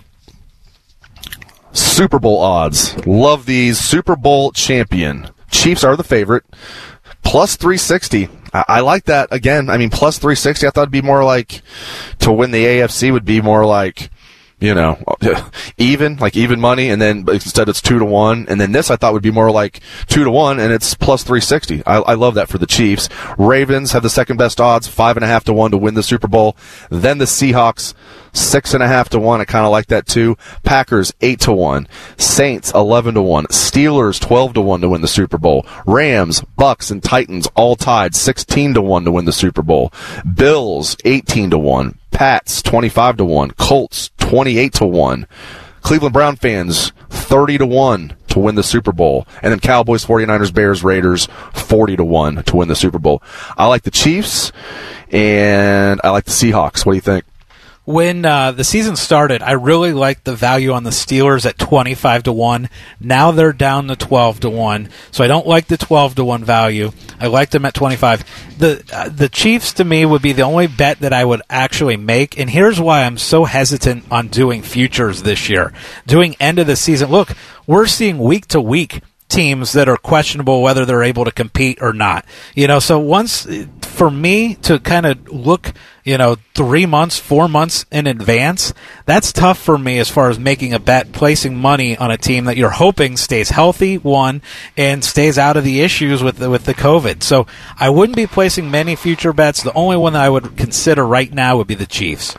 Super Bowl odds. Love these. Super Bowl champion. Chiefs are the favorite. Plus three sixty. I, I like that. Again, I mean, plus three sixty, I thought it'd be more like, to win the A F C would be more like, you know, even, like even money, and then instead it's two to one. And then this I thought would be more like two to one, and it's plus three sixty. I, I love that for the Chiefs. Ravens have the second best odds, five and a half to one to win the Super Bowl. Then the Seahawks, six and a half to one. I kind of like that too. Packers, eight to one. Saints, eleven to one. Steelers, twelve to one to win the Super Bowl. Rams, Bucks, and Titans all tied, sixteen to one to win the Super Bowl. Bills, eighteen to one. Pats, twenty-five to one. Colts, twenty-eight to one. Cleveland Brown fans, thirty to one to win the Super Bowl. And then Cowboys, forty-niners, Bears, Raiders, forty to one to win the Super Bowl. I like the Chiefs, and I like the Seahawks. What do you think? When uh, the season started, I really liked the value on the Steelers at twenty-five to one. Now they're down to twelve to one, so I don't like the twelve to one value. I like them at twenty-five. The uh, the Chiefs, to me, would be the only bet that I would actually make, and here's why I'm so hesitant on doing futures this year. Doing end of the season. Look, we're seeing week to week teams that are questionable whether they're able to compete or not. You know, so once, for me to kind of look, you know, three months, four months in advance, that's tough for me as far as making a bet, placing money on a team that you're hoping stays healthy, one, and stays out of the issues with the, with the COVID. So I wouldn't be placing many future bets. The only one that I would consider right now would be the Chiefs.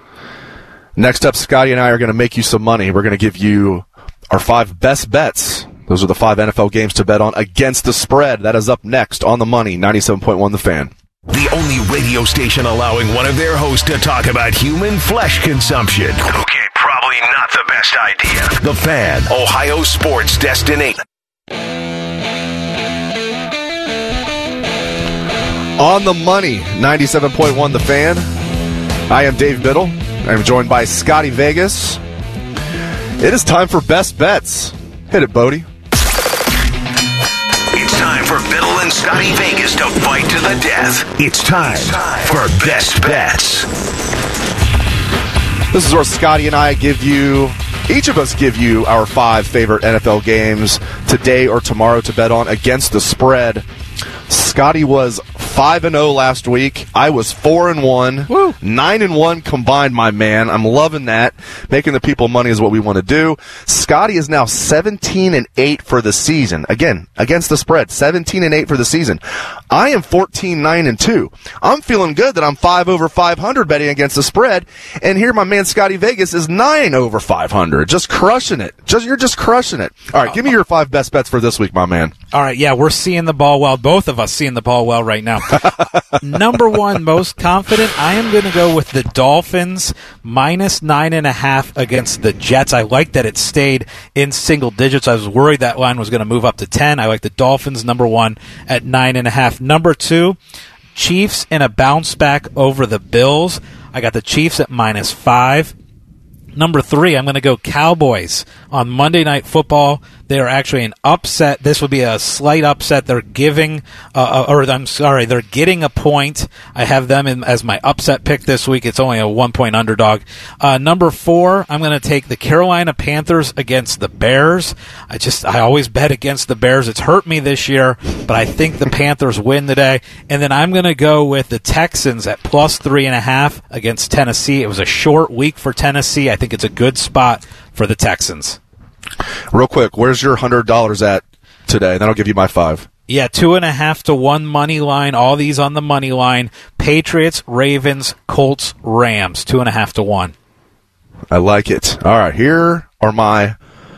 Next up, Scotty and I are going to make you some money. We're going to give you our five best bets. Those are the five N F L games to bet on against the spread. That is up next on The Money, ninety-seven point one The Fan. The only radio station allowing one of their hosts to talk about human flesh consumption. Okay, probably not the best idea. The Fan, Ohio sports destination. On The Money, ninety-seven point one The Fan. I am Dave Biddle. I'm joined by Scotty Vegas. It is time for Best Bets. Hit it, Bodie. It's time for Biddle and Scotty Vegas to fight to the death. It's time, it's time for Best Bets. This is where Scotty and I give you, each of us give you our five favorite N F L games today or tomorrow to bet on against the spread. Scotty was five and oh last week. I was four and one. Woo. nine and one combined, my man. I'm loving that. Making the people money is what we want to do. Scotty is now seventeen and eight for the season. Again, against the spread, seventeen and eight for the season. I am fourteen nine and two. I'm feeling good that I'm five over five hundred betting against the spread. And here my man Scotty Vegas is nine over five hundred. Just crushing it. Just You're just crushing it. All right, give me your five best bets for this week, my man. All right, yeah, we're seeing the ball well. Both of us seeing the ball well right now. Number one, most confident, I am going to go with the Dolphins minus nine and a half against the Jets. I like that it stayed in single digits. I was worried that line was going to move up to ten. I like the Dolphins, number one, at nine and a half. Number two, Chiefs in a bounce back over the Bills. I got the Chiefs at minus five. Number three, I'm going to go Cowboys on Monday Night Football. They are actually an upset. This would be a slight upset. They're giving, uh, or I'm sorry, they're getting a point. I have them in, as my upset pick this week. It's only a one-point underdog. Uh, number four, I'm going to take the Carolina Panthers against the Bears. I just, I always bet against the Bears. It's hurt me this year, but I think the Panthers win today. And then I'm going to go with the Texans at plus three and a half against Tennessee. It was a short week for Tennessee. I think it's a good spot for the Texans. Real quick, where's your one hundred dollars at today? Then I'll give you my five. Yeah, two and a half to one money line. All these on the money line. Patriots, Ravens, Colts, Rams. Two and a half to one. I like it. All right, here are my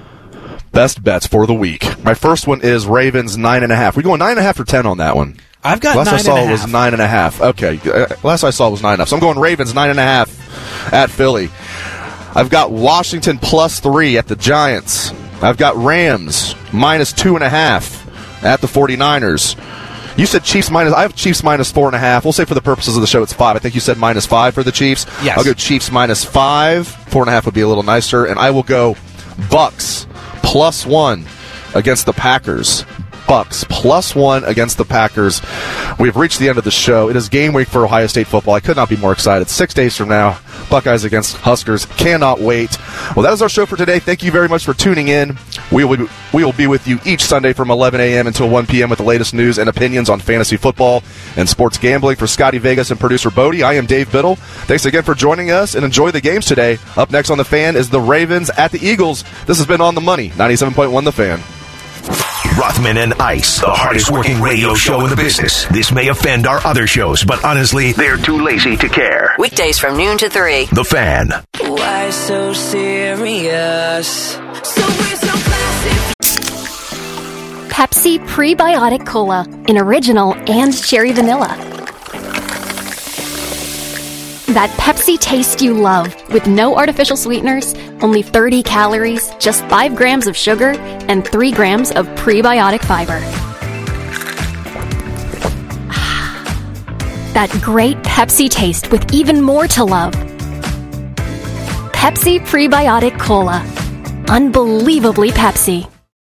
best bets for the week. My first one is Ravens nine and a half. We going nine and a half or ten on that one? I've got last nine I saw and a half. was nine and a half. Okay, uh, last I saw was nine and a half. So I'm going Ravens nine and a half at Philly. I've got Washington plus three at the Giants. I've got Rams minus two and a half at the 49ers. You said Chiefs minus. I have Chiefs minus four and a half. We'll say for the purposes of the show it's five. I think you said minus five for the Chiefs. Yes. I'll go Chiefs minus five. Four and a half would be a little nicer. And I will go Bucks plus one against the Packers. Bucks plus one against the Packers. We've reached the end of the show. It is game week for Ohio State football. I could not be more excited. Six days from now, Buckeyes against Huskers. Cannot wait. Well, that is our show for today. Thank you very much for tuning in. We will, we will be with you each Sunday from eleven a.m. until one p.m. with the latest news and opinions on fantasy football and sports gambling. For Scotty Vegas and producer Bodie, I am Dave Biddle. Thanks again for joining us, and enjoy the games today. Up next on The Fan is the Ravens at the Eagles. This has been On the Money, ninety-seven point one The Fan. Rothman and Ice, the hardest working radio show in the business. This may offend our other shows, but honestly, they're too lazy to care. Weekdays from noon to three. The Fan. Why so serious? So we're so classic. Pepsi Prebiotic Cola in original and cherry vanilla. That Pepsi taste you love, with no artificial sweeteners, only thirty calories, just five grams of sugar, and three grams of prebiotic fiber. That great Pepsi taste with even more to love. Pepsi Prebiotic Cola. Unbelievably Pepsi.